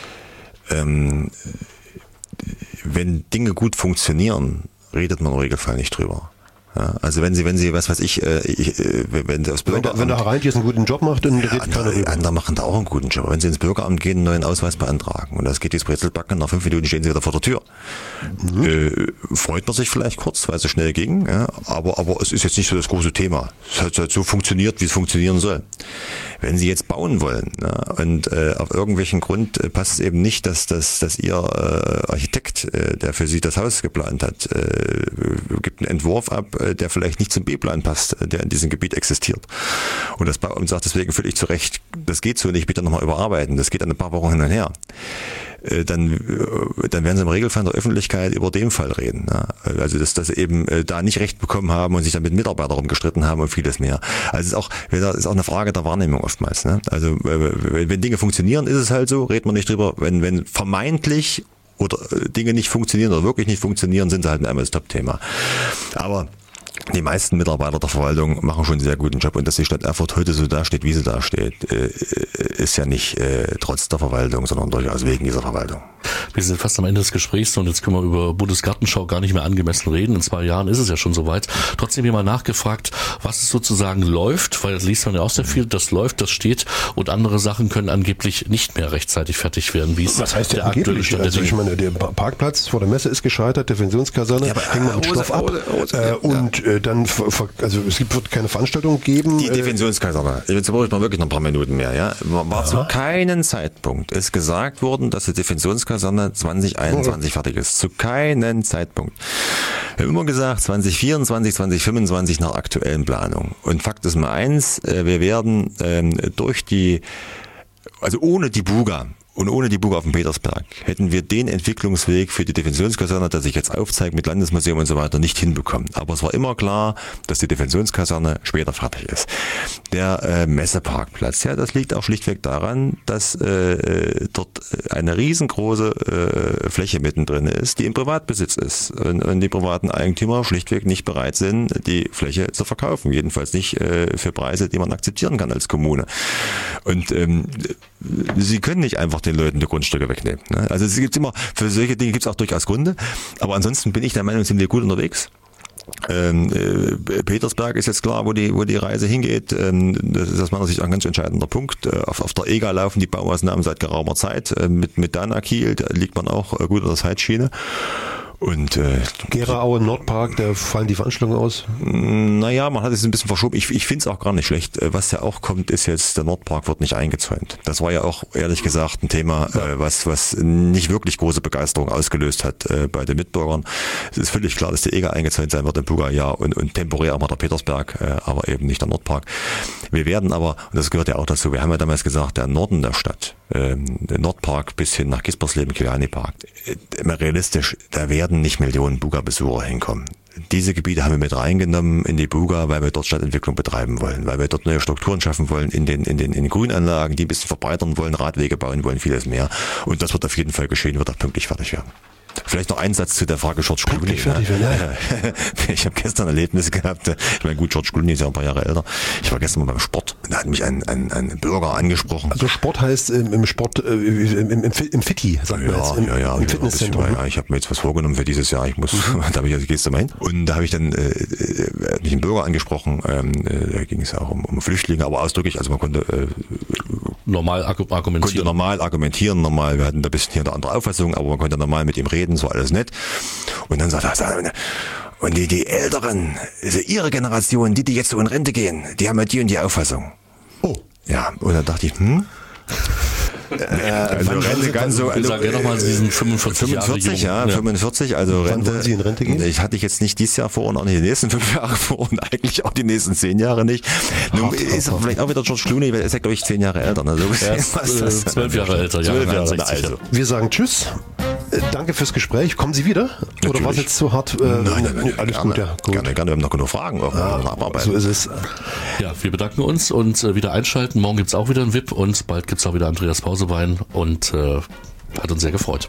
Wenn Dinge gut funktionieren, redet man im Regelfall nicht drüber. Ja, also wenn Sie, was weiß ich, wenn Sie aufs Bürgeramt... Wenn der Herr Reintjes einen guten Job macht, dann redet keiner drüber. Andere machen da auch einen guten Job. Wenn Sie ins Bürgeramt gehen, einen neuen Ausweis beantragen und das geht jetzt Brezelbacken, nach 5 Minuten stehen Sie wieder vor der Tür. Mhm. Freut man sich vielleicht kurz, weil es so schnell ging, ja, aber es ist jetzt nicht so das große Thema. Es hat halt so funktioniert, wie es funktionieren soll. Wenn Sie jetzt bauen wollen, ja, und auf irgendwelchen Grund passt es eben nicht, dass Ihr Architekt, der für Sie das Haus geplant hat, gibt einen Entwurf ab, der vielleicht nicht zum B-Plan passt, der in diesem Gebiet existiert. Und das Bauamt sagt deswegen völlig zu Recht, das geht so nicht, bitte nochmal überarbeiten. Das geht dann ein paar Wochen hin und her. dann werden sie im Regelfall in der Öffentlichkeit über den Fall reden. Ja? Also dass sie eben da nicht recht bekommen haben und sich dann mit Mitarbeitern rumgestritten haben und vieles mehr. Also es ist auch eine Frage der Wahrnehmung oftmals. Ne? Also wenn Dinge funktionieren, ist es halt so, redet man nicht drüber. Wenn vermeintlich oder Dinge nicht funktionieren oder wirklich nicht funktionieren, sind sie halt einmal das Top-Thema. Aber die meisten Mitarbeiter der Verwaltung machen schon einen sehr guten Job und dass die Stadt Erfurt heute so dasteht, wie sie dasteht, ist ja nicht trotz der Verwaltung, sondern durchaus wegen dieser Verwaltung. Wir sind fast am Ende des Gesprächs und jetzt können wir über Bundesgartenschau gar nicht mehr angemessen reden. In 2 Jahren ist es ja schon soweit. Trotzdem hier mal nachgefragt, was es sozusagen läuft, weil das liest man ja auch sehr viel, das läuft, das steht und andere Sachen können angeblich nicht mehr rechtzeitig fertig werden. Wie ist was heißt der angeblich? Also ich meine, der Parkplatz vor der Messe ist gescheitert, der Pensionskaserne, hängen wir mit Stoff ab und dann, also es wird keine Veranstaltung geben. Die Defensionskaserne, jetzt brauche ich mal wirklich noch ein paar Minuten mehr, ja. War zu keinem Zeitpunkt ist gesagt worden, dass die Defensionskaserne 2021 fertig ist. Zu keinem Zeitpunkt. Wir haben immer gesagt, 2024, 2025 nach aktuellen Planungen. Und Fakt ist mal eins, wir werden also ohne die Buga und ohne die Buga auf dem Petersberg hätten wir den Entwicklungsweg für die Defensionskaserne, der sich jetzt aufzeigt mit Landesmuseum und so weiter, nicht hinbekommen. Aber es war immer klar, dass die Defensionskaserne später fertig ist. Der Messeparkplatz, ja, das liegt auch schlichtweg daran, dass dort eine riesengroße Fläche mittendrin ist, die im Privatbesitz ist und die privaten Eigentümer schlichtweg nicht bereit sind, die Fläche zu verkaufen. Jedenfalls nicht für Preise, die man akzeptieren kann als Kommune. Und sie können nicht einfach den Leuten die Grundstücke wegnehmen. Ne? Also es gibt immer, für solche Dinge gibt es auch durchaus Gründe, aber ansonsten bin ich der Meinung, sind wir gut unterwegs. Petersberg ist jetzt klar, wo die Reise hingeht. Das ist aus meiner Sicht auch ein ganz entscheidender Punkt. Auf der EGA laufen die Baumaßnahmen seit geraumer Zeit. Mit Danakiel, da liegt man auch gut an der Zeitschiene. Und Gera-Aue, Nordpark, da fallen die Veranstaltungen aus? Naja, man hat es ein bisschen verschoben. Ich finde es auch gar nicht schlecht. Was ja auch kommt, ist jetzt, der Nordpark wird nicht eingezäunt. Das war ja auch, ehrlich gesagt, ein Thema, was nicht wirklich große Begeisterung ausgelöst hat bei den Mitbürgern. Es ist völlig klar, dass die EGA eingezäunt sein wird im Buga, ja, und temporär auch mal der Petersberg, aber eben nicht der Nordpark. Wir werden aber, und das gehört ja auch dazu, wir haben ja damals gesagt, der Norden der Stadt, der Nordpark bis hin nach Gispersleben, Kiliani-Park, realistisch, da werden nicht Millionen Buga-Besucher hinkommen. Diese Gebiete haben wir mit reingenommen in die Buga, weil wir dort Stadtentwicklung betreiben wollen, weil wir dort neue Strukturen schaffen wollen in den Grünanlagen, die ein bisschen verbreitern wollen, Radwege bauen wollen, vieles mehr. Und das wird auf jeden Fall geschehen, wird auch pünktlich fertig werden. Vielleicht noch ein Satz zu der Frage George Clooney. Ich habe gestern ein Erlebnis gehabt. Ich meine, gut, George Clooney ist ja ein paar Jahre älter. Ich war gestern mal beim Sport. Da hat mich ein Bürger angesprochen. Also Sport heißt im Sport, im Fitti, sagt man jetzt. Im Fitnesszentrum. Ja, ich habe mir jetzt was vorgenommen für dieses Jahr. Da habe ich also, gehst du mal hin. Und da habe ich dann mich einen Bürger angesprochen. Da ging es auch um Flüchtlinge, aber ausdrücklich. Also man konnte normal argumentieren. Wir hatten da ein bisschen hier eine andere Auffassung, aber man konnte normal mit ihm reden. So alles nett. Und dann sagt er, und die Älteren, also ihre Generation, die jetzt so in Rente gehen, die haben ja die und die Auffassung. Oh. Ja, und dann dachte ich, also Rente ganz so. Sag ja nochmal diesen 45, ja, 45, also Rente. Wann wollen Sie in Rente gehen? Ich hatte jetzt nicht dieses Jahr vor und auch nicht die nächsten 5 Jahre vor und eigentlich auch die nächsten 10 Jahre nicht. Nun ist er vielleicht auch wieder George Clooney, weil er ist ja, glaube ich, 10 Jahre älter. Also, er ist 12 Jahre älter, ja. 12 Jahre, also. Wir sagen Tschüss. Danke fürs Gespräch. Kommen Sie wieder? Natürlich. Oder war es jetzt zu hart? Nein, alles gerne, gut, ja. Gut. Gerne, wir haben noch genug Fragen. So ist es. Ja, wir bedanken uns und wieder einschalten. Morgen gibt's auch wieder ein VIP und bald gibt's auch wieder Andreas Pausewein und hat uns sehr gefreut.